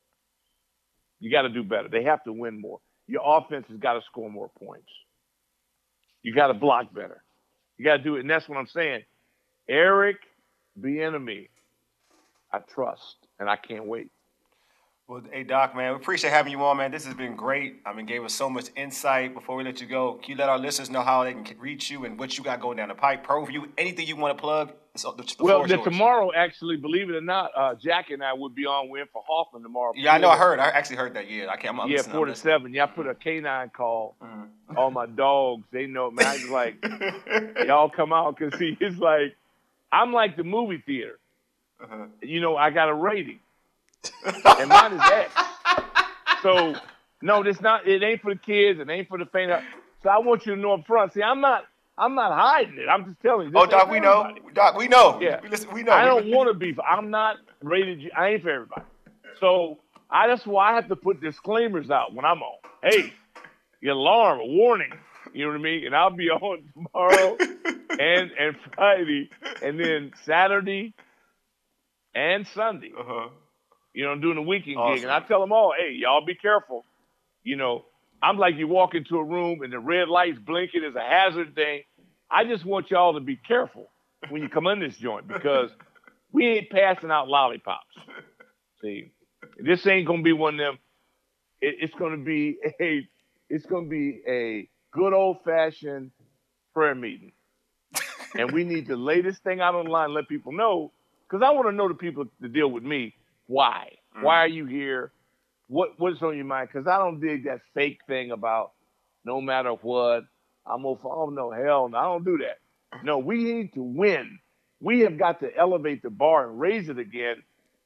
You got to do better. They have to win more. Your offense has got to score more points. You got to block better. You got to do it. And that's what I'm saying. Eric Bieniemy, I trust, and I can't wait. Well, hey, Doc, man, we appreciate having you on, man. This has been great. I mean, gave us so much insight. Before we let you go, can you let our listeners know how they can reach you and what you got going down the pipe? ProView, anything you want to plug? So the, the well, the, tomorrow, actually, believe it or not, uh, Jack and I would be on. We're in for Hoffman tomorrow. Yeah, I know. I heard. I actually heard that. Yeah, I can't. I'm yeah, four to seven. Yeah, I put a canine call. Mm-hmm. All my dogs, they know. Man, I was like, y'all come out because he is like, I'm like the movie theater. Uh-huh. You know, I got a rating. And mine is X. So, no, this not. It ain't for the kids. It ain't for the faint. So I want you to know up front. See, I'm not. I'm not hiding it. I'm just telling you. Oh, Doc, we know. Doc, we know. Yeah, we, listen, we know. I don't want to be. I'm not rated. G. I ain't for everybody. So I that's why I have to put disclaimers out when I'm on. Hey, your alarm, a warning. You know what I mean? And I'll be on tomorrow and and Friday, and then Saturday and Sunday. Uh-huh. You know, I'm doing a weekend awesome. gig, and I tell them all, hey, y'all be careful. You know, I'm like you walk into a room and the red light's blinking is a hazard thing. I just want y'all to be careful when you come in this joint because we ain't passing out lollipops. See, this ain't gonna be one of them. It, it's gonna be a, it's gonna be a good old fashioned prayer meeting, and we need to lay this thing out on the line, and let people know, because I want to know the people to deal with me. Why? Mm. Why are you here? What What's on your mind? Because I don't dig that fake thing about no matter what, I'm gonna fall. No, hell no, I don't do that. No, we need to win. We have got to elevate the bar and raise it again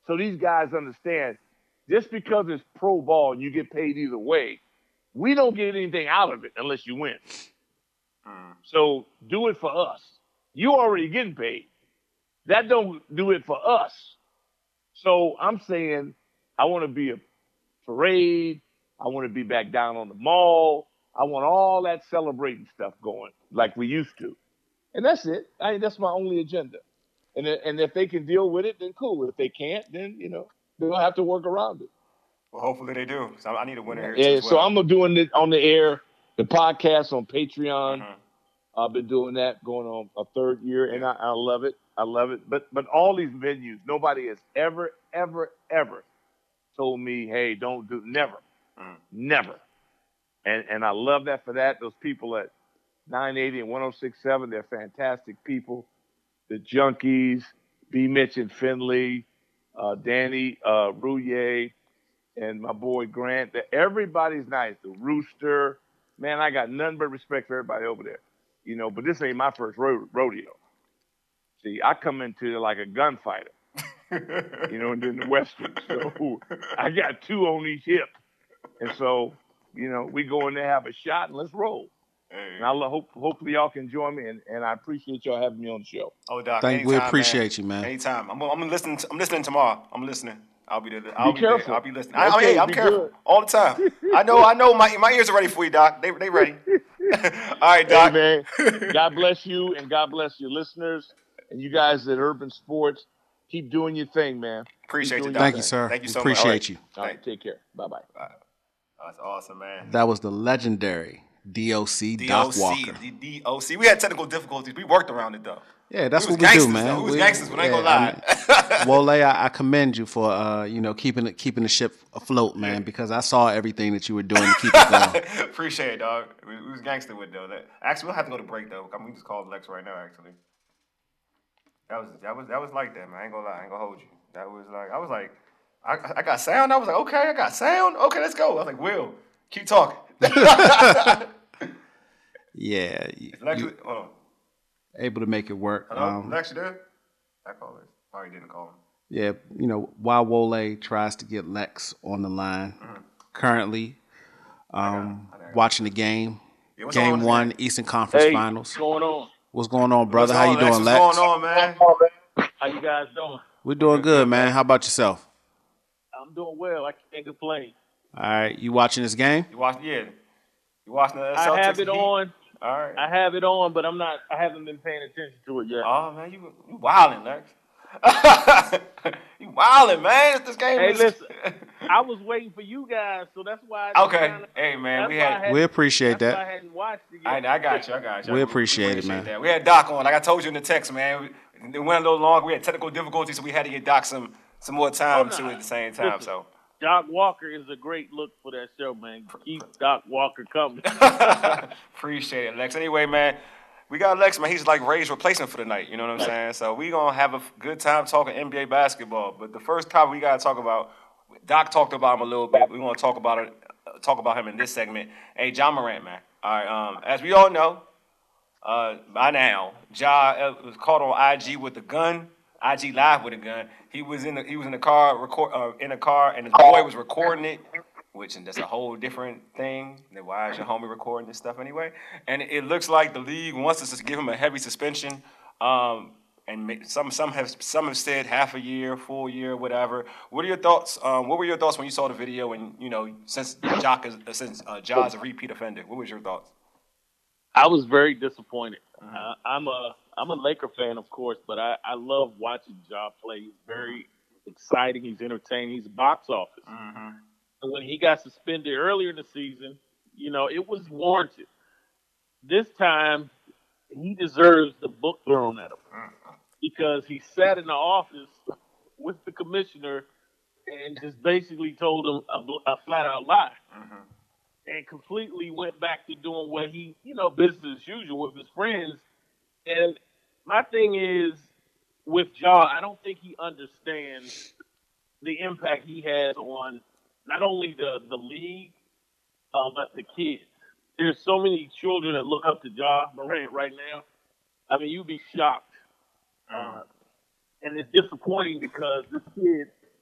So these guys understand just because it's pro ball and you get paid either way, we don't get anything out of it unless you win. Mm. So do it for us. You already getting paid. That don't do it for us. So I'm saying I want to be a parade. I want to be back down on the mall. I want all that celebrating stuff going like we used to. And that's it. I, that's my only agenda. And, and if they can deal with it, then cool. If they can't, then, you know, they'll have to work around it. Well, hopefully they do. So I need a winner here yeah, too as so well. I'm doing it on the air, the podcast on Patreon. Mm-hmm. I've been doing that going on a third year, yeah. and I, I love it. I love it. But but all these venues, nobody has ever, ever, ever told me, hey, don't do never. Mm. Never. And and I love that for that. Those people at nine eighty and one oh six point seven, they're fantastic people. The Junkies, B. Mitch and Finley, uh, Danny uh, Rouillet, and my boy Grant. Everybody's nice. The Rooster. Man, I got nothing but respect for everybody over there. You know, but this ain't my first ro- rodeo. See, I come into it like a gunfighter. You know, and then the Western. So I got two on each hip. And so, you know, we go in there, have a shot, and let's roll. Hey. And I hope, hopefully y'all can join me, and, and I appreciate y'all having me on the show. Oh, Doc, Thank, anytime, we appreciate man. you, man. Anytime. I'm, I'm listening. To, I'm listening tomorrow. I'm listening. I'll be there. I'll be, be careful. there. I'll be listening. Okay, I, I, hey, I'm careful good. all the time. I know. I know. My my ears are ready for you, Doc. They they ready. All right, Doc. Hey, man. God bless you, and God bless your listeners, and you guys at Urban Sports. Keep doing your thing, man. Appreciate you, Doc. Thank you, sir. Thank you so appreciate much. Appreciate you. All right, take care. Bye-bye. Bye. That's awesome, man. That was the legendary D O C, D O C, Doc Walker. The D O C. We had technical difficulties. We worked around it, though. Yeah, that's we what we do, man. Though. We was we, gangsters, but I ain't yeah, gonna lie. I mean, Wole, I, I commend you for uh, you know, keeping it keeping the ship afloat, man, yeah. because I saw everything that you were doing to keep it going. Appreciate it, dog. We, we was gangster with though. That, actually, we'll have to go to break though. I mean, we just called Lex right now. Actually, that was that was that was like that, man. I ain't gonna lie. I ain't gonna hold you. That was like I was like, I I got sound. I was like, okay, I got sound. Okay, let's go. I was like, Will, keep talking. Yeah. Lex, you, hold on. Able to make it work. Hello, um, Lex, you there? I called it. Probably didn't call him. Yeah, you know, while Wole tries to get Lex on the line, mm-hmm. currently um, I got it. I got it. watching the game, yeah, game one, game? Eastern Conference hey, Finals. What's going on? What's going on, brother? What's How on, you doing, Lex? Lex? What's going on, man? How you guys doing? We're doing good, man. How about yourself? I'm doing well. I can't complain. All right, you watching this game? You watch, yeah. You watching the Celtics? I have it Heat? on. All right. I have it on, but I'm not. I haven't been paying attention to it yet. Oh man, you you wildin', Lex. You wildin', man. This game. Hey, is... listen. I was waiting for you guys, so that's why. I okay. Kinda, hey man, we had. We appreciate that's that. Why I hadn't watched it yet. I, I got you. I got you. We appreciate, we appreciate it, man. That. We had Doc on, like I told you in the text, man. It went a little long. We had technical difficulties, so we had to get Doc some some more time oh, too at the same time. Listen, so. Doc Walker is a great look for that show, man. Keep Doc Walker coming. Appreciate it, Lex. Anyway, man, we got Lex, man. He's like Ray's replacement for the night. You know what I'm saying? So we gonna have a good time talking N B A basketball. But the first topic we gotta talk about, Doc talked about him a little bit. We want to talk about it. Talk about him in this segment. Hey, Ja Morant, man. All right. Um, as we all know, uh, by now, Ja was caught on I G with a gun. I G live with a gun. He was in the he was in the car record uh, in a car, and his boy was recording it, which and that's a whole different thing. Then why is your homie recording this stuff anyway? And it looks like the league wants us to give him a heavy suspension. Um, and some some have some have said half a year, full year, whatever. What are your thoughts? Um, what were your thoughts when you saw the video? And you know, since Jock is since uh, Ja is a repeat offender, what was your thoughts? I was very disappointed. Mm-hmm. Uh, I'm a I'm a Laker fan, of course, but I, I love watching Ja play. He's very exciting. He's entertaining. He's box office. Mm-hmm. And when he got suspended earlier in the season, you know, it was warranted. This time, he deserves the book thrown at him because he sat in the office with the commissioner and just basically told him a, a flat-out lie. Mm-hmm. And completely went back to doing what he, you know, business as usual with his friends. And my thing is, with Ja, I don't think he understands the impact he has on not only the, the league, uh, but the kids. There's so many children that look up to Ja Morant right now. I mean, you'd be shocked. Uh, and it's disappointing because this kid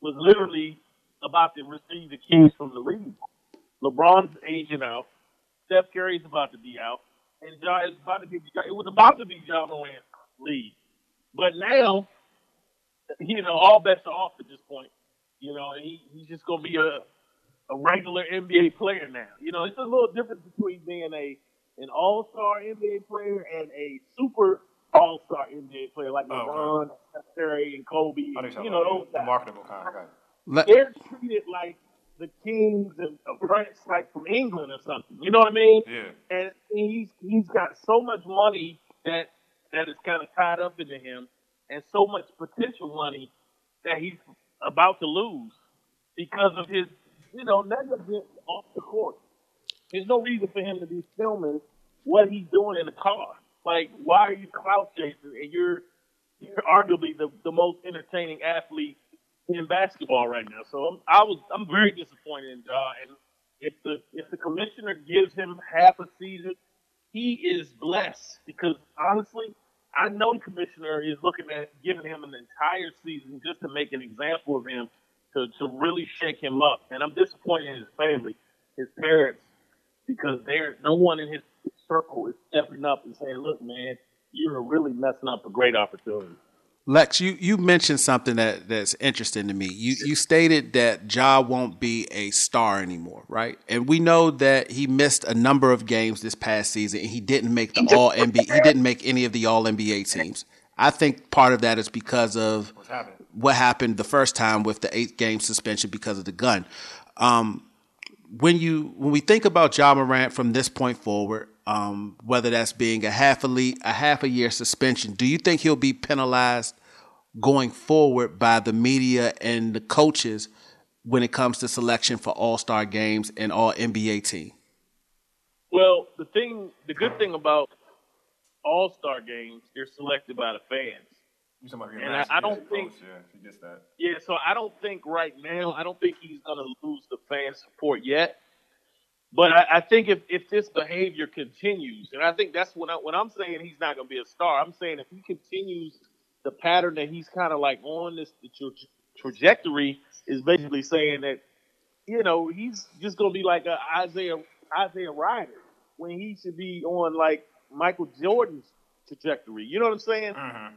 was literally about to receive the keys from the league. LeBron's aging out. Steph Curry's about to be out. And Ja is about to be, it was about to be Ja Morant's league. But now, you know, all bets are off at this point. You know, and he, he's just going to be a, a regular N B A player now. You know, it's a little difference between being a an all-star N B A player and a super all-star N B A player like LeBron, oh, okay. Curry, and Kobe. You know, those the marketable kind. Okay. Let, They're treated like the kings and a prince, like from England or something. You know what I mean? Yeah. And he's he's got so much money that that is kind of tied up into him, and so much potential money that he's about to lose because of his, you know, negligence off the court. There's no reason for him to be filming what he's doing in the car. Like, why are you clout chasing and you're you're arguably the, the most entertaining athlete in basketball right now? So I'm, I was I'm very disappointed in Ja. And if the if the commissioner gives him half a season, he is blessed because honestly, I know the commissioner is looking at giving him an entire season just to make an example of him to to really shake him up. And I'm disappointed in his family, his parents, because there no one in his circle is stepping up and saying, "Look, man, you're really messing up a great opportunity." Lex, you, you mentioned something that, that's interesting to me. You you stated that Ja won't be a star anymore, right? And we know that he missed a number of games this past season, and he didn't make the all N B A. He didn't make any of the all N B A teams. I think part of that is because of what happened the first time with the eight game suspension because of the gun. Um, when you when we think about Ja Morant from this point forward, um, whether that's being a half a le- a half a year suspension, do you think he'll be penalized going forward by the media and the coaches when it comes to selection for all-star games and all N B A team? Well, the thing, the good thing about all-star games, they're selected by the fans. And I, I don't think, yeah, he gets that. Yeah, so I don't think right now, I don't think he's going to lose the fan support yet. But I, I think if, if this behavior continues, and I think that's when, I, when I'm saying he's not going to be a star, I'm saying if he continues the pattern that he's kind of like on this the tra- trajectory is basically saying that, you know, he's just going to be like a Isaiah Isaiah Ryder when he should be on like Michael Jordan's trajectory. You know what I'm saying? Mm-hmm.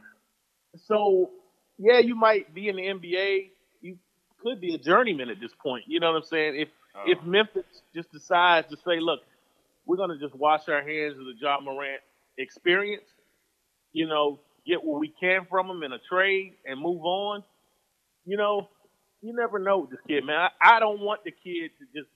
So, yeah, you might be in the N B A. You could be a journeyman at this point. You know what I'm saying? If oh. if Memphis just decides to say, look, we're going to just wash our hands of the Ja Morant experience, you know, get what we can from him in a trade and move on, you know, you never know with this kid, man. I, I don't want the kid to just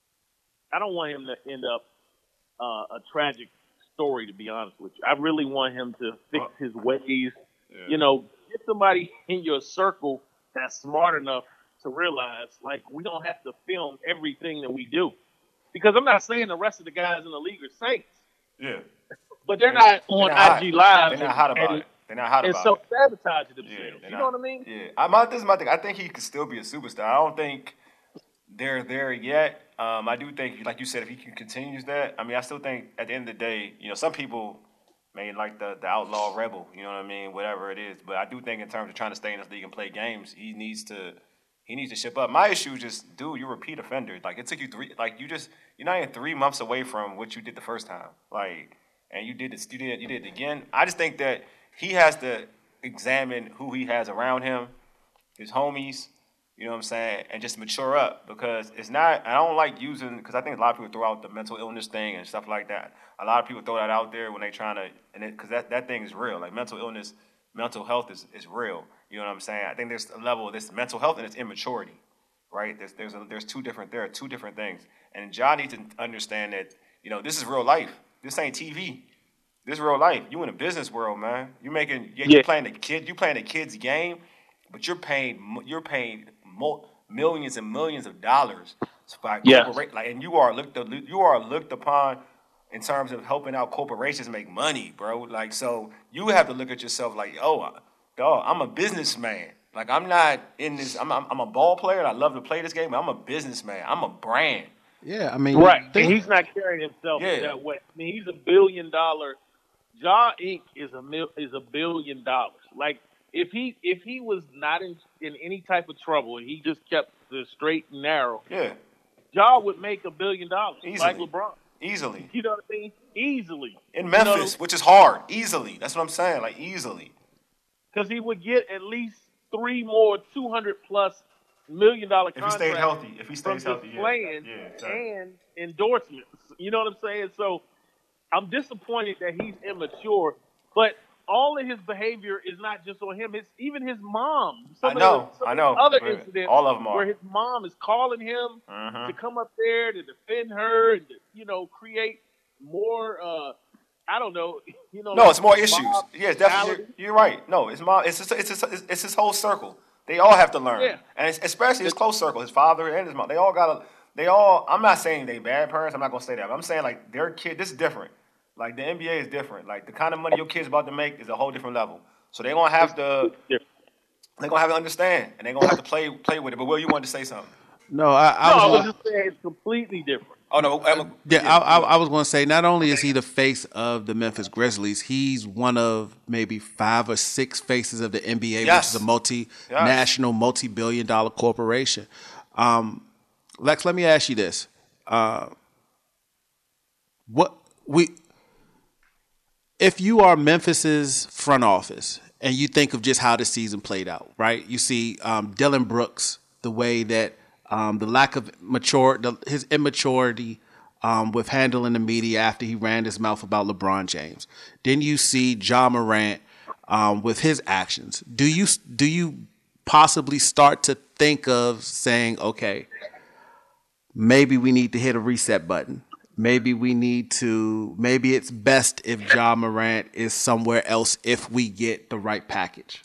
– I don't want him to end up uh, a tragic story, to be honest with you. I really want him to fix his ways. Yeah. You know, get somebody in your circle that's smart enough to realize, like, we don't have to film everything that we do. Because I'm not saying the rest of the guys in the league are saints. Yeah. But they're, they're not on they're not I G Live. They're not hot about and, it. They're not hot and about so it. And so sabotaging themselves. Yeah, you not, know what I mean? Yeah. I, my, this is my thing. I think he could still be a superstar. I don't think they're there yet. Um, I do think, like you said, if he continues that, I mean, I still think at the end of the day, you know, some people may like the, the outlaw rebel, you know what I mean, whatever it is. But I do think in terms of trying to stay in this league and play games, he needs to he needs to ship up. My issue is just, dude, you're a repeat offender. Like, it took you three, like, you just, you're not even three months away from what you did the first time. Like, and you did this, you did, you did it again. I just think that he has to examine who he has around him, his homies, you know what I'm saying, and just mature up, because it's not, I don't like using, because I think a lot of people throw out the mental illness thing and stuff like that. A lot of people throw that out there when they're trying to, and because that, that thing is real. Like, mental illness, mental health is, is real. You know what I'm saying? I think there's a level of this mental health and it's immaturity, right? There's there's a, there's two different, there are two different things. And John needs to understand that, you know, this is real life. This ain't T V. This is real life. You in a business world, man. You making, yeah, you're playing the kid, you playing a kid's game, but you're paying, you're paying millions and millions of dollars by yes. corporate, like, and you are looked, you are looked upon in terms of helping out corporations make money, bro. Like, so you have to look at yourself like, oh, dog, I'm a businessman. Like, I'm not in this. I'm, I'm I'm a ball player and I love to play this game, but I'm a businessman. I'm a brand. Yeah, I mean, right. Think, and he's not carrying himself yeah. that way. I mean, he's a billion dollar. Ja Incorporated is a mil, is a billion dollars. Like, if he if he was not in in any type of trouble and he just kept the straight and narrow, Yeah. Ja would make a billion dollars Easily. like LeBron. Easily. You know what I mean? Easily. In You Memphis, know? which is hard. Easily. That's what I'm saying. Like, easily. Because he would get at least three more two hundred plus million dollar If he contracts. stayed healthy. If he from stays healthy, just yeah. playing Yeah, exactly. and endorsements. You know what I'm saying? So I'm disappointed that he's immature, but all of his behavior is not just on him. It's even his mom. Some I of know, the, some I of the know. other Right. incidents All of 'em are. where his mom is calling him Mhm. to come up there to defend her and to, you know, create more. Uh, I don't know. You know. No, like it's more issues. mob Yeah, it's definitely. mentality. You're, you're right. No, it's my. It's just, it's just, it's, it's his whole circle. They all have to learn, Yeah. and it's, especially his close circle, his father and his mom. They all got to. They all. I'm not saying they bad parents. I'm not gonna say that. But I'm saying like their kid. This is different. Like the N B A is different. Like the kind of money your kid's about to make is a whole different level. So they're gonna have to. Yeah. They're gonna have to understand, and they're gonna have to play play with it. But Will, you wanted to say something? No, I, I No, was. I was gonna- just saying it's completely different. Oh no, I'm, Yeah, I, I, I was going to say, not only is he the face of the Memphis Grizzlies, he's one of maybe five or six faces of the N B A, Yes. which is a multinational, multi-billion dollar corporation. Um, Lex, let me ask you this. Uh, what we, if you are Memphis's front office and you think of just how the season played out, right? You see um, Dylan Brooks, the way that um, the lack of mature, the, his immaturity um, with handling the media after he ran his mouth about LeBron James. Then you see Ja Morant um, with his actions. Do you do you possibly start to think of saying, okay, maybe we need to hit a reset button? Maybe we need to, maybe it's best if Ja Morant is somewhere else if we get the right package.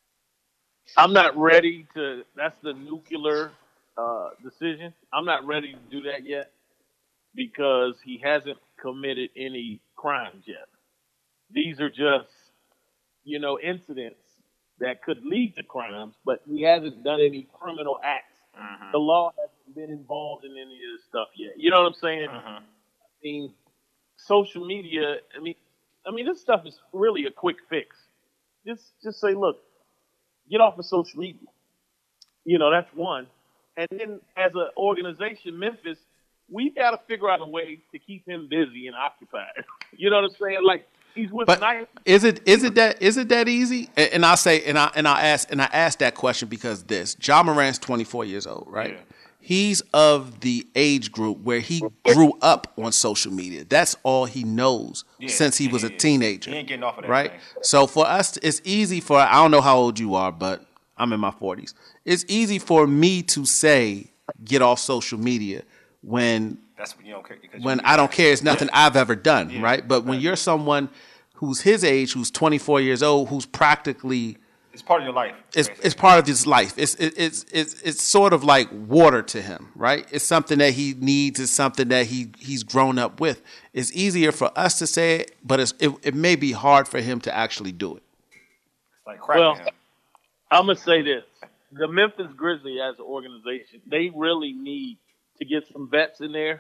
I'm not ready to. That's the nuclear uh, decision. I'm not ready to do that yet because he hasn't committed any crimes yet. These are just, you know, incidents that could lead to crimes, but he hasn't done any criminal acts. Mhm. The law hasn't been involved in any of this stuff yet. You know what I'm saying? Mhm. I mean, social media. I mean, I mean, this stuff is really a quick fix. Just, just say, look, get off of social media. You know, that's one. And then as an organization, Memphis, we've got to figure out a way to keep him busy and occupied. You know what I'm saying? Like he's with But Nike. is it is it that is it that easy? And, and I say and I and I ask and I ask that question because this Ja Morant's twenty-four years old, right? Yeah. He's of the age group where he grew up on social media. That's all he knows Yeah, since he was yeah, a yeah. teenager. He ain't getting off of that right? thing. So for us, it's easy for I don't know how old you are, but I'm in my forties. It's easy for me to say get off social media when That's what you don't care. because when you- I don't care. It's nothing I've ever done, Yeah, right? But when right. you're someone who's his age, who's twenty-four years old, who's practically It's part of your life. it's basically. it's part of his life. It's it, it's it's it's sort of like water to him, right? It's something that he needs. It's something that he he's grown up with. It's easier for us to say it, but it's, it it may be hard for him to actually do it. It's like crack Well, to him. I'm gonna say this: the Memphis Grizzlies, as an organization, they really need to get some vets in there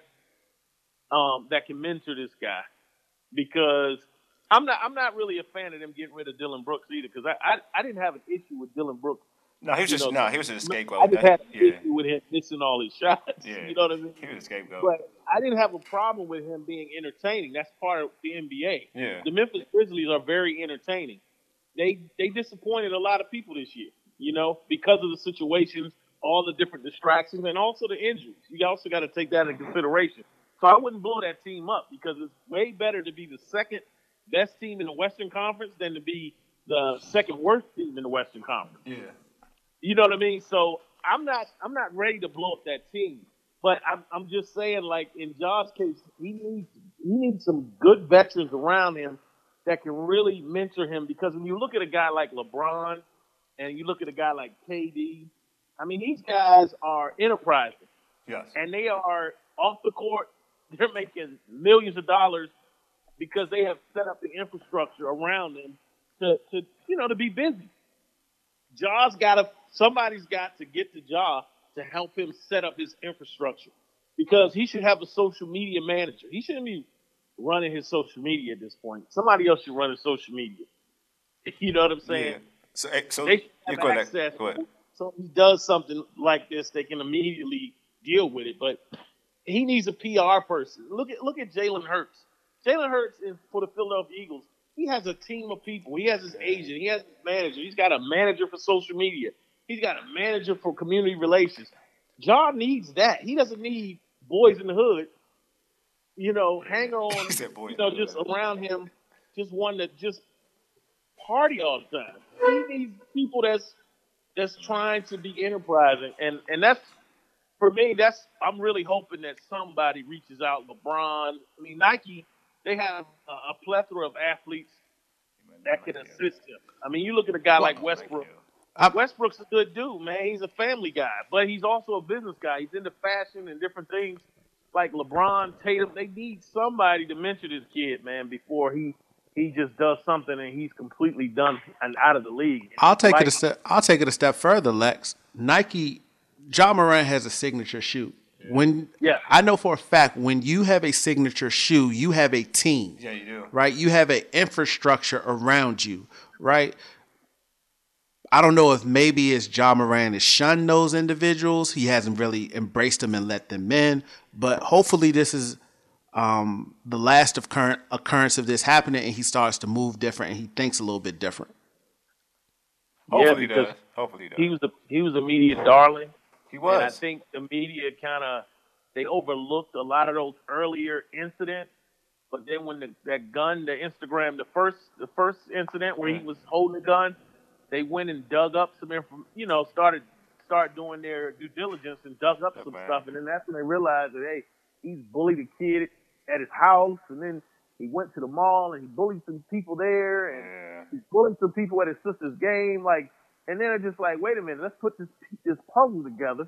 um, that can mentor this guy. Because I'm not, I'm not really a fan of them getting rid of Dylan Brooks either. Because I, I, I didn't have an issue with Dylan Brooks. No, he was you just know, no, he was just a scapegoat. I just had an yeah, issue with him missing all his shots. yeah. You know what I mean? He was a scapegoat. But I didn't have a problem with him being entertaining. That's part of the N B A. Yeah. The Memphis Grizzlies are very entertaining. They they disappointed a lot of people this year, you know, because of the situations, all the different distractions, and also the injuries. You also got to take that into consideration. So I wouldn't blow that team up because it's way better to be the second best team in the Western Conference than to be the second worst team in the Western Conference. yeah. You know what I mean? So I'm not I'm not ready to blow up that team, but I'm I'm just saying, like in Ja's case, he needs he needs some good veterans around him that can really mentor him. Because when you look at a guy like LeBron and you look at a guy like K D, I mean these guys are enterprising Yes. and they are off the court. They're making millions of dollars because they have set up the infrastructure around them to to you know to be busy. Ja's got to, somebody's got to get to Ja to help him set up his infrastructure because he should have a social media manager. He shouldn't be running his social media at this point. Somebody else should run his social media. You know what I'm saying? So, hey, so They should yeah, have go ahead. access. Go ahead. So if he does something like this, they can immediately deal with it. But he needs a P R person. Look at look at Jalen Hurts. Jalen Hurts is for the Philadelphia Eagles. He has a team of people. He has his agent. He has his manager. He's got a manager for social media. He's got a manager for community relations. John needs that. He doesn't need boys in the hood, you know, hang on, He said boys you know, in the just hood. around him, just one that just party all the time. He needs people that's that's trying to be enterprising, and and that's for me. That's I'm really hoping that somebody reaches out. LeBron, I mean Nike, they have a, a plethora of athletes that can assist him. I mean, you look at a guy like Westbrook. I- Westbrook's a good dude, man. He's a family guy, but he's also a business guy. He's into fashion and different things. Like LeBron, Tatum, they need somebody to mentor this kid, man, before he he just does something and he's completely done and out of the league. I'll take Like- it a step. I'll take it a step further, Lex. Nike, John Morant has a signature shoe. When Yeah. I know for a fact, when you have a signature shoe, you have a team. Yeah, you do. Right? You have an infrastructure around you, right? I don't know if maybe it's John Moran has shunned those individuals. He hasn't really embraced them and let them in. But hopefully this is um, the last of current occurrence of this happening, and he starts to move different and he thinks a little bit different. Hopefully he because does. Hopefully he does. He was a he was a media darling. He was. And I think the media kind of they overlooked a lot of those earlier incidents. But then when the, that gun, the Instagram, the first the first incident where he was holding the gun, they went and dug up some information, you know, started start doing their due diligence and dug up Yeah, some man. stuff, and then that's when they realized that hey, he's bullied a kid at his house, and then he went to the mall and he bullied some people there, and Yeah. he's bullied some people at his sister's game, like, and then it's just like, wait a minute, let's put this this puzzle together.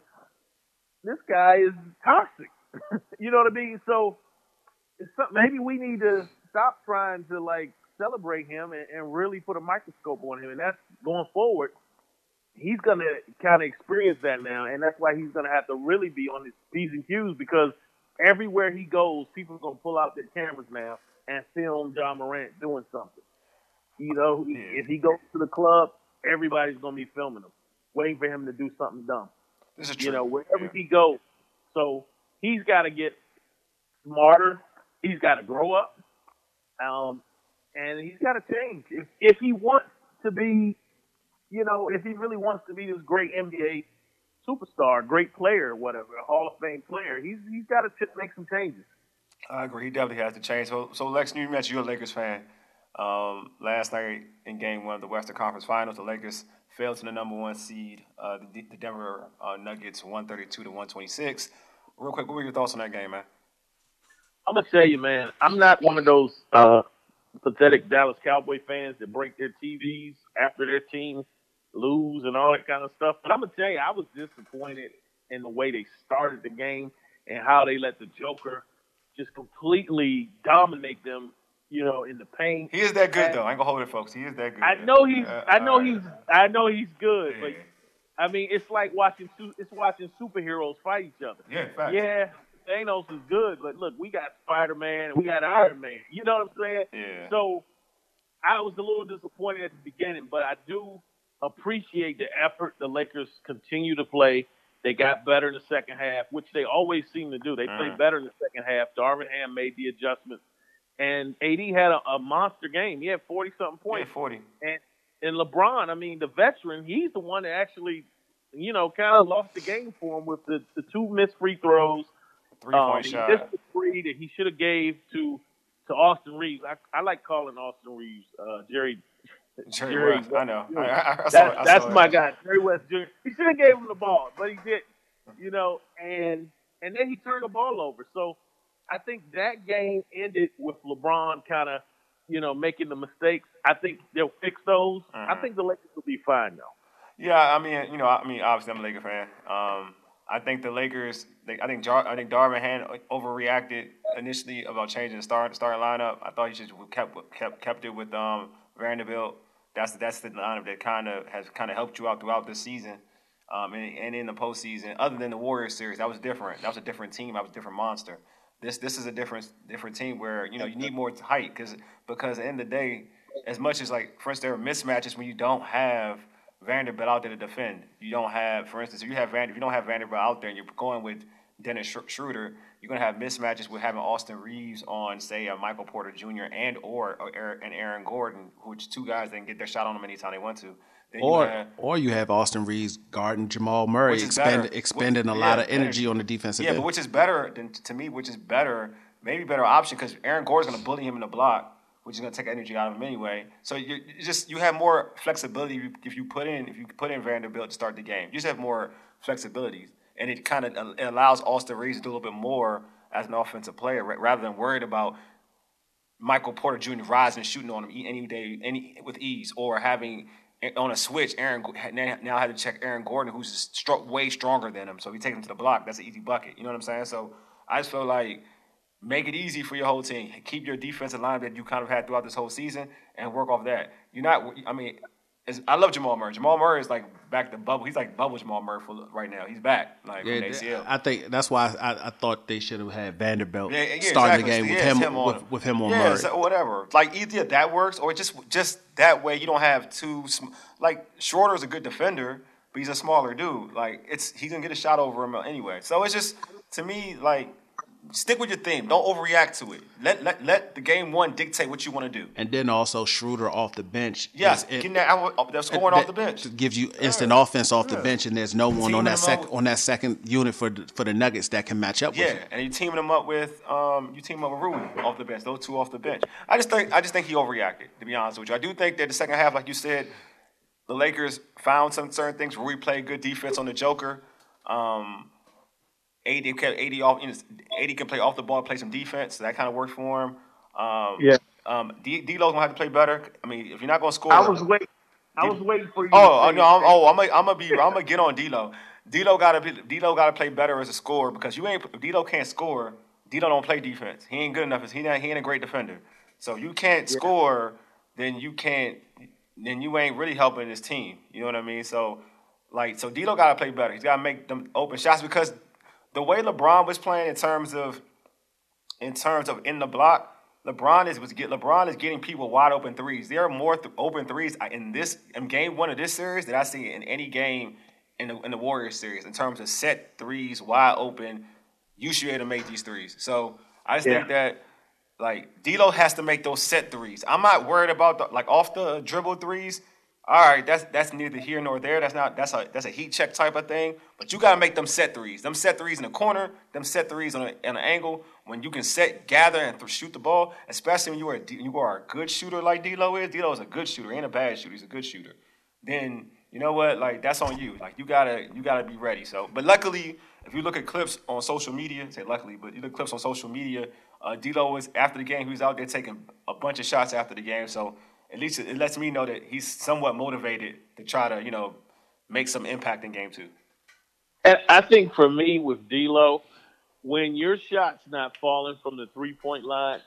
This guy is toxic, you know what I mean? So it's something, maybe we need to stop trying to like celebrate him and, and really put a microscope on him, and that's going forward. He's gonna kind of experience that now, and that's why he's gonna have to really be on his P's and Q's, because everywhere he goes, people are gonna pull out their cameras now and film John Morant doing something. You know, Yeah. if he goes to the club, everybody's gonna be filming him, waiting for him to do something dumb. This is true. You know, wherever Yeah. he goes. So he's got to get smarter. He's got to grow up, um, and he's got to change if, if he wants to be. You know, if he really wants to be this great N B A superstar, great player, whatever, a Hall of Fame player, he's he's got to ch- make some changes. I agree. He definitely has to change. So, so Lex, you mentioned you're a Lakers fan. Um, last night in Game One of the Western Conference Finals, the Lakers fell to the number one seed, uh, the, the Denver uh, Nuggets, one thirty-two to one twenty-six. Real quick, what were your thoughts on that game, man? I'm gonna tell you, man, I'm not one of those uh, pathetic Dallas Cowboy fans that break their T Vs after their team lose and all that kind of stuff. But I'm gonna tell you, I was disappointed in the way they started the game and how they let the Joker just completely dominate them, you know, in the paint. He is that good, though. I ain't gonna hold it, folks. He is that good. I know he's, Uh, I know uh, he's, I know he's good, yeah. but I mean, it's like watching, su- it's watching superheroes fight each other. Yeah, facts. Yeah, Thanos is good, but look, we got Spider-Man and we got Iron Man. You know what I'm saying? Yeah. So I was a little disappointed at the beginning, but I do appreciate the effort the Lakers continue to play. They got better in the second half, which they always seem to do. They Uh-huh. played better in the second half. Darvin Ham made the adjustments. And A D had a, a monster game. He had forty-something Yeah, points. forty. And and LeBron, I mean, the veteran, he's the one that actually, you know, kind of lost the game for him with the, the two missed free throws. Three-point Um, he shot. missed the three that he should have gave to to Austin Reeves. I, I like calling Austin Reeves uh, Jerry. Jerry, Jerry West. I know. West. I, I, I saw That, it. I that's saw my it. guy, Jerry West Junior He should have gave him the ball, but he didn't. You know, and and then he turned the ball over. So I think that game ended with LeBron kind of, you know, making the mistakes. I think they'll fix those. I Mhm. think the Lakers will be fine though. Yeah, I mean, you know, I mean, obviously, I'm a Laker fan. Um, I think the Lakers. They, I think Jar, I think Darvin Ham overreacted initially about changing the start starting lineup. I thought he just kept kept kept it with um, Vanderbilt. That's that's the lineup that kind of has kind of helped you out throughout this season, um, and, and in the postseason. Other than the Warriors series, that was different. That was a different team. That was a different monster. This this is a different different team where you know you need more height because because at the end of the day, as much as like, for instance, there are mismatches when you don't have Vanderbilt out there to defend. You don't have, for instance, if you have Vander, if you don't have Vanderbilt out there and you're going with Dennis Schroeder, you're going to have mismatches with having Austin Reeves on, say, a Michael Porter Junior and or, or and Aaron Gordon, which two guys that can get their shot on them anytime they want to. Then or you have, or you have Austin Reeves guarding Jamal Murray, expend, expending which, a yeah, lot of energy, energy on the defensive yeah, end. but which is better than to me, which is better, maybe better option because Aaron Gordon's going to bully him in the block, which is going to take energy out of him anyway. So you just you have more flexibility if you, if you put in if you put in Vanderbilt to start the game. You just have more flexibility, and it kind of it allows Austin Reeves to do a little bit more as an offensive player rather than worried about Michael Porter Junior rising and shooting on him any day, any with ease, or having on a switch. Aaron now had to check Aaron Gordon, who's stro- way stronger than him. So if you take him to the block, that's an easy bucket. You know what I'm saying? So I just feel like make it easy for your whole team. Keep your defensive line that you kind of had throughout this whole season and work off that. You're not. I mean, it's, I love Jamal Murray. Jamal Murray is like back to bubble. He's like bubble Jamal Murray for right now. He's back like Yeah, from A C L. I think that's why I, I thought they should have had Vanderbilt Yeah, yeah, starting exactly. the game So, with yeah, him, him on with, with him on yeah, Murray. So whatever. Like either that works or just just that way you don't have two. Sm- like Schroeder's a good defender, but he's a smaller dude. Like it's he's gonna get a shot over him anyway. So it's just to me like. Stick with your theme. Don't overreact to it. Let let let the game one dictate what you want to do. And then also Schroeder off the bench. Yes, is- getting that, they're scoring off the bench. Gives you instant yeah. offense off yeah. the bench, and there's no one teaming on that sec- with, on that second unit for the, for the Nuggets that can match up yeah, with you. Yeah, and you teaming them up with um you team up with Rui off the bench. Those two off the bench. I just think I just think he overreacted, to be honest with you. I do think that the second half, like you said, the Lakers found some certain things. Rui played good defense on the Joker. Um A D kept A D off. You know, A D can play off the ball, play some defense. So that kind of worked for him. Um, yeah. Um, D- D'Lo's gonna have to play better. I mean, if you're not gonna score, I was waiting. I was waiting for you. Oh, no, I'm, oh, I'm gonna, I'm gonna be, I'm gonna get on D'Lo. D'Lo gotta be, D'Lo gotta play better as a scorer because you ain't. If D'Lo can't score, D'Lo don't play defense. He ain't good enough. He not, he ain't a great defender. So if you can't yeah. score, then you can't. Then you ain't really helping this team. You know what I mean? So, like, so D'Lo gotta play better. He's gotta make them open shots because. The way LeBron was playing in terms of, in terms of in the block, LeBron is was get LeBron is getting people wide open threes. There are more th- open threes in this in game one of this series that I see in any game in the in the Warriors series in terms of set threes wide open. You should be able to make these threes. So I just yeah. think that like D'Lo has to make those set threes. I'm not worried about the, like off the dribble threes. All right, that's that's neither here nor there. That's not that's a that's a heat check type of thing. But you gotta make them set threes. Them set threes in the corner. Them set threes on, a, on an angle when you can set, gather, and th- shoot the ball. Especially when you are a, you are a good shooter like D'Lo is. D'Lo is a good shooter. He ain't a bad shooter. He's a good shooter. Then you know what? Like that's on you. Like you gotta you gotta be ready. So, but luckily, if you look at clips on social media, say luckily, but you look at clips on social media, uh, D'Lo was after the game. He was out there taking a bunch of shots after the game. So. At least it lets me know that he's somewhat motivated to try to, you know, make some impact in game two. And I think for me with D'Lo, when your shot's not falling from the three-point line,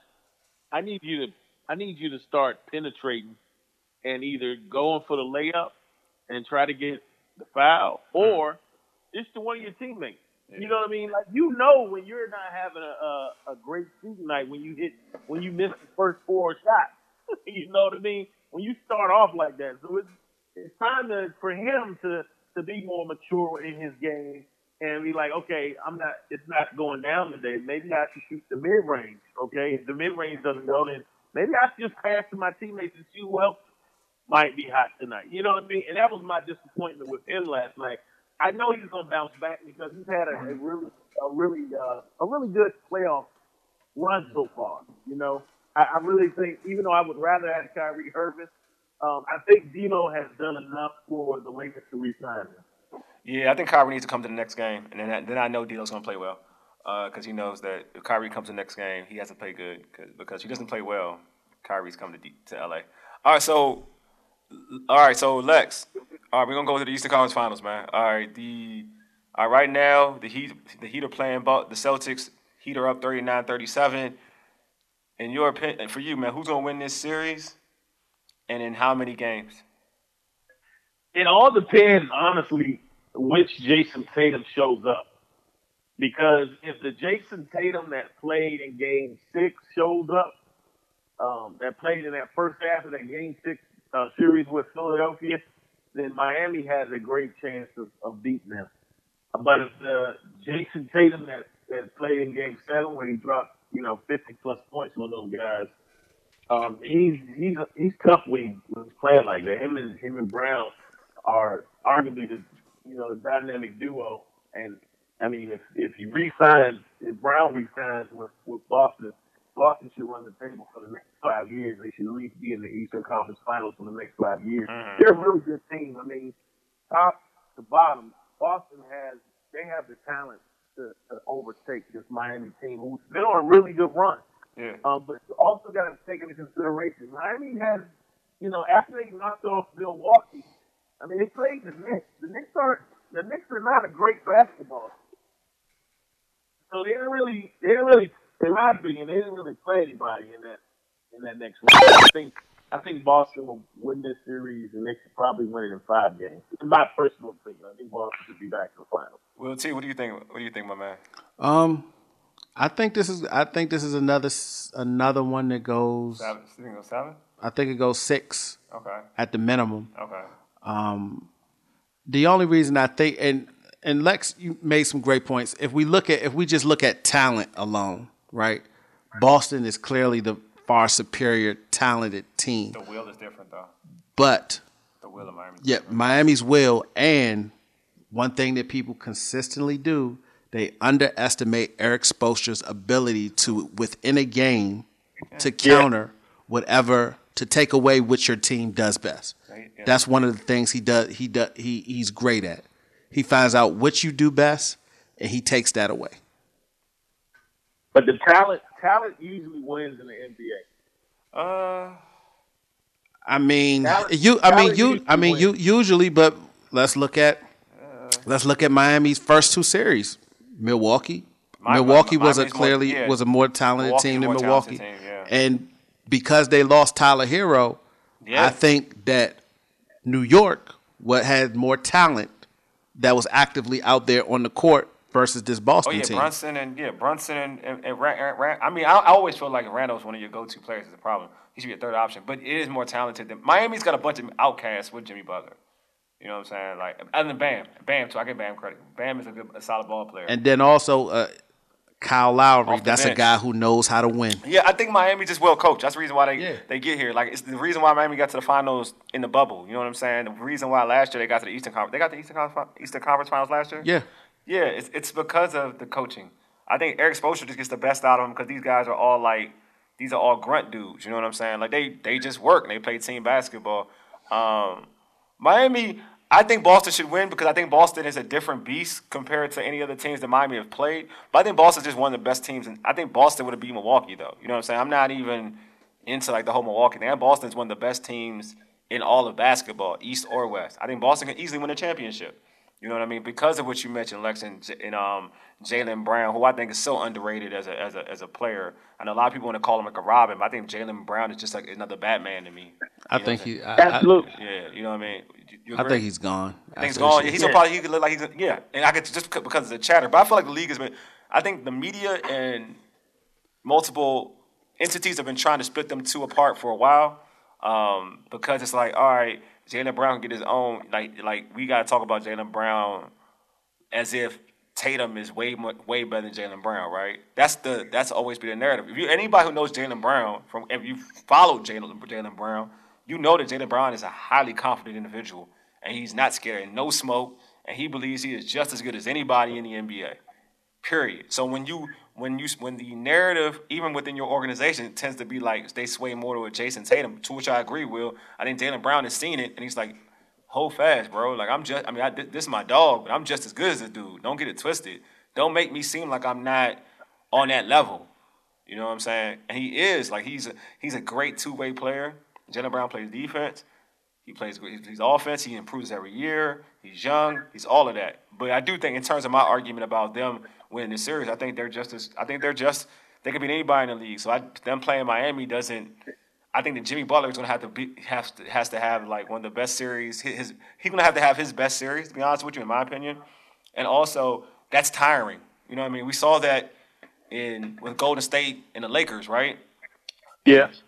I need you to I need you to start penetrating and either going for the layup and try to get the foul, or just to one of your teammates. You know what I mean? Like you know when you're not having a a, a great shooting night when you hit when you miss the first four shots. You know what I mean? When you start off like that, so it's it's time to for him to to be more mature in his game and be like, okay, I'm not. It's not going down today. Maybe I should shoot the mid range. Okay, if the mid range doesn't go, then maybe I should just pass to my teammates and see who else might be hot tonight. You know what I mean? And that was my disappointment with him last night. I know he's gonna bounce back because he's had a, a really a really uh, a really good playoff run so far. You know. I really think, even though I would rather have Kyrie Irving, um, I think D'Lo has done enough for the Lakers to re-sign him. Yeah, I think Kyrie needs to come to the next game, and then I, then I know D'Lo's going to play well because uh, he knows that if Kyrie comes to the next game, he has to play good because if he doesn't play well, Kyrie's coming to D- to L A. All right, so all right, so Lex, all right, we're gonna go to the Eastern Conference Finals, man. All right, the all right, right now the Heat the Heat are playing the Celtics. Heat are up thirty-nine thirty-seven. In your opinion, for you, man, who's going to win this series and in how many games? It all depends, honestly, which Jason Tatum shows up. Because if the Jason Tatum that played in game six shows up, um, that played in that first half of that Game Six uh, series with Philadelphia, then Miami has a great chance of, of beating them. But if uh, Jason Tatum that, that played in Game Seven, where he dropped, you know, fifty plus points on those guys, um, he's he's he's tough when, he, when he's playing like that. Him and him and Brown are arguably the you know the dynamic duo. And I mean, if if he resigns, if Brown resigns with, with Boston, Boston should run the table for the next five years. They should at least be in the Eastern Conference Finals for the next five years. Mm-hmm. They're a really good team. I mean, top to bottom, Boston has they have the talent to, to overtake this Miami team, who's been on a really good run. Yeah. Um, but you also got to take into consideration, Miami has, you know, after they knocked off Milwaukee, I mean, they played the Knicks. The Knicks are the Knicks are not a great basketball team. So they didn't really, they didn't really, in my opinion, they didn't really play anybody in that in that next round. I think I think Boston will win this series, and they should probably win it in five games. In my personal opinion, I think Boston should be back in the finals. Will T, what do you think? What do you think, my man? Um, I think this is. I think this is another another one that goes. Seven. You think it goes seven? I think it goes six. Okay. At the minimum. Okay. Um, the only reason I think, and and Lex, you made some great points. If we look at, if we just look at talent alone, right? Boston is clearly the far superior talented team. The will is different, though. But the will of Miami. Yeah, different. Miami's will, and one thing that people consistently do, they underestimate Eric Spoelstra's ability to, within a game, yeah. to counter yeah. whatever, to take away what your team does best. Right. Yeah. That's one of the things he does. He does. He he's great at. He finds out what you do best, and he takes that away. But the talent, talent usually wins in the N B A. Uh, I mean, talent, you. I mean, you. I mean, you. Usually, but let's look at. Uh, let's look at Miami's first two series. Milwaukee. My, Milwaukee my, my, was a clearly more, yeah. was a more talented Milwaukee team than Milwaukee, team, yeah. and because they lost Tyler Hero, yeah. I think that New York what had more talent that was actively out there on the court versus this Boston team. Oh yeah, team. Brunson and yeah, Brunson and, and, and Rand, Rand, I mean, I, I always feel like Randall's one of your go-to players is a problem. He should be a third option, but it is more talented than Miami's got a bunch of outcasts with Jimmy Butler. You know what I'm saying? Like other than Bam, Bam too. I give Bam credit. Bam is a good, a solid ball player. And then also uh, Kyle Lowry. That's bench. a guy who knows how to win. Yeah, I think Miami just well coached. That's the reason why they yeah. they get here. Like it's the reason why Miami got to the finals in the bubble. You know what I'm saying? The reason why last year they got to the Eastern Conference. They got the Eastern Conference, Eastern Conference Finals last year. Yeah, yeah. It's it's because of the coaching. I think Eric Spoelstra just gets the best out of them because these guys are all like these are all grunt dudes. You know what I'm saying? Like they they just work and they play team basketball. Um, Miami. I think Boston should win because I think Boston is a different beast compared to any other teams that Miami have played. But I think Boston's just one of the best teams. And I think Boston would have beat Milwaukee, though. You know what I'm saying? I'm not even into, like, the whole Milwaukee thing. Boston's one of the best teams in all of basketball, East or West. I think Boston can easily win a championship. You know what I mean? Because of what you mentioned, Lex, and, and um, Jaylen Brown, who I think is so underrated as a as a as a player. I know a lot of people want to call him like a Robin, but I think Jaylen Brown is just like another Batman to me. I think he. I, Absolutely. Yeah, you know what I mean. You I think he's gone. I think he's gone. Yeah, he's yeah. probably he could look like he's yeah. And I could just because of the chatter, but I feel like the league has been. I think the media and multiple entities have been trying to split them two apart for a while, um, because it's like, all right, Jaylen Brown can get his own. Like, like we got to talk about Jaylen Brown as if Tatum is way more, way better than Jaylen Brown, right? That's the that's always been the narrative. If you anybody who knows Jaylen Brown from if you followed Jaylen Jaylen Brown, you know that Jaylen Brown is a highly confident individual, and he's not scared of no smoke, and he believes he is just as good as anybody in the N B A. Period. So when you when you when the narrative, even within your organization, tends to be like they sway more to a Jason Tatum, to which I agree, Will. I think Jaylen Brown has seen it, and he's like, hold fast, bro. Like, I'm just, I mean, I, this is my dog, but I'm just as good as this dude. Don't get it twisted. Don't make me seem like I'm not on that level. You know what I'm saying? And he is. Like, he's a, he's a great two-way player. Jaylen Brown plays defense. He plays he's offense. He improves every year. He's young. He's all of that. But I do think, in terms of my argument about them winning the series, I think they're just as, I think they're just, they could beat anybody in the league. So I, them playing Miami doesn't, I think that Jimmy Butler is going to have to be has to has to have like one of the best series. His, his he's going to have to have his best series, to be honest with you, in my opinion. And also, that's tiring. You know what I mean? We saw that in with Golden State and the Lakers, right? Yeah.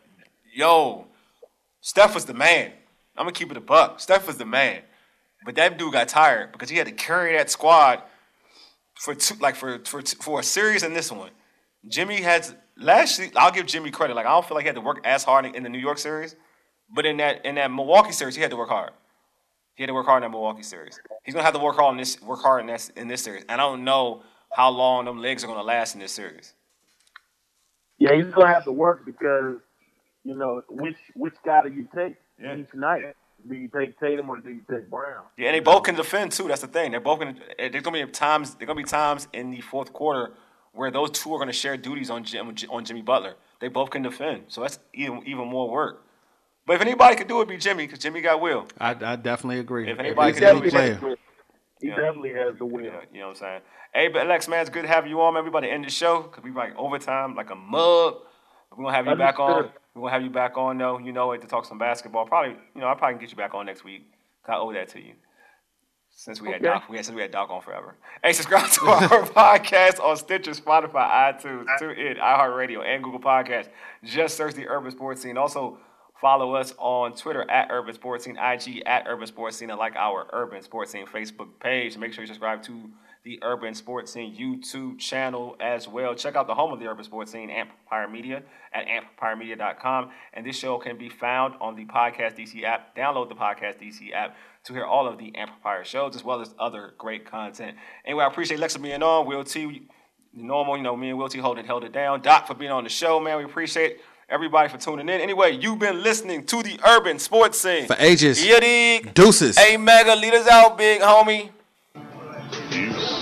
yo, Steph was the man. I'm gonna keep it a buck. Steph was the man, but that dude got tired because he had to carry that squad for two, like for for for a series and this one. Jimmy has last. I'll give Jimmy credit. Like I don't feel like he had to work as hard in the New York series, but in that in that Milwaukee series, he had to work hard. He had to work hard in that Milwaukee series. He's gonna have to work hard in this work hard in this in this series. And I don't know how long them legs are gonna last in this series. Yeah, he's gonna have to work because you know which which guy do you take Yeah. each night? Do you take Tatum or do you take Brown? Yeah, and they both can defend too. That's the thing. They're both gonna. There's gonna be times. There's gonna be times in the fourth quarter where those two are gonna share duties on Jim, on Jimmy Butler. They both can defend, so that's even even more work. But if anybody could do it, it'd be Jimmy, because Jimmy got will. I, I definitely agree. If anybody He can do definitely, it, has, player. he Yeah. definitely has the will. Yeah, you know what I'm saying? Hey, but Alex, man, it's good to have you on, man. We about to end the show because we like overtime, like a mug. We're gonna have you back on. Understood. We're gonna have you back on, though. You know it, to talk some basketball. Probably, you know, I probably can get you back on next week. I owe that to you. Since we had Okay. Doc, we had since we had Doc on forever. Hey, subscribe to our podcast on Stitcher, Spotify, iTunes, TuneIn, iHeartRadio, and Google Podcasts. Just search the Urban Sports Scene. Also, follow us on Twitter at Urban Sports Scene, I G at Urban Sports Scene, and like our Urban Sports Scene Facebook page. Make sure you subscribe to the Urban Sports Scene YouTube channel as well. Check out the home of the Urban Sports Scene, Amplifier Media, at amplifier media dot com. And this show can be found on the Podcast D C app. Download the Podcast D C app to hear all of the Amplifier shows as well as other great content. Anyway, I appreciate Lexa being on. Will T, normal, you know, me and Will T holding held it down. Doc for being on the show, man. We appreciate everybody for tuning in. Anyway, you've been listening to the Urban Sports Scene. For ages. Yeah, dig. Deuces. Hey, Mega, lead us out, big homie. Peace.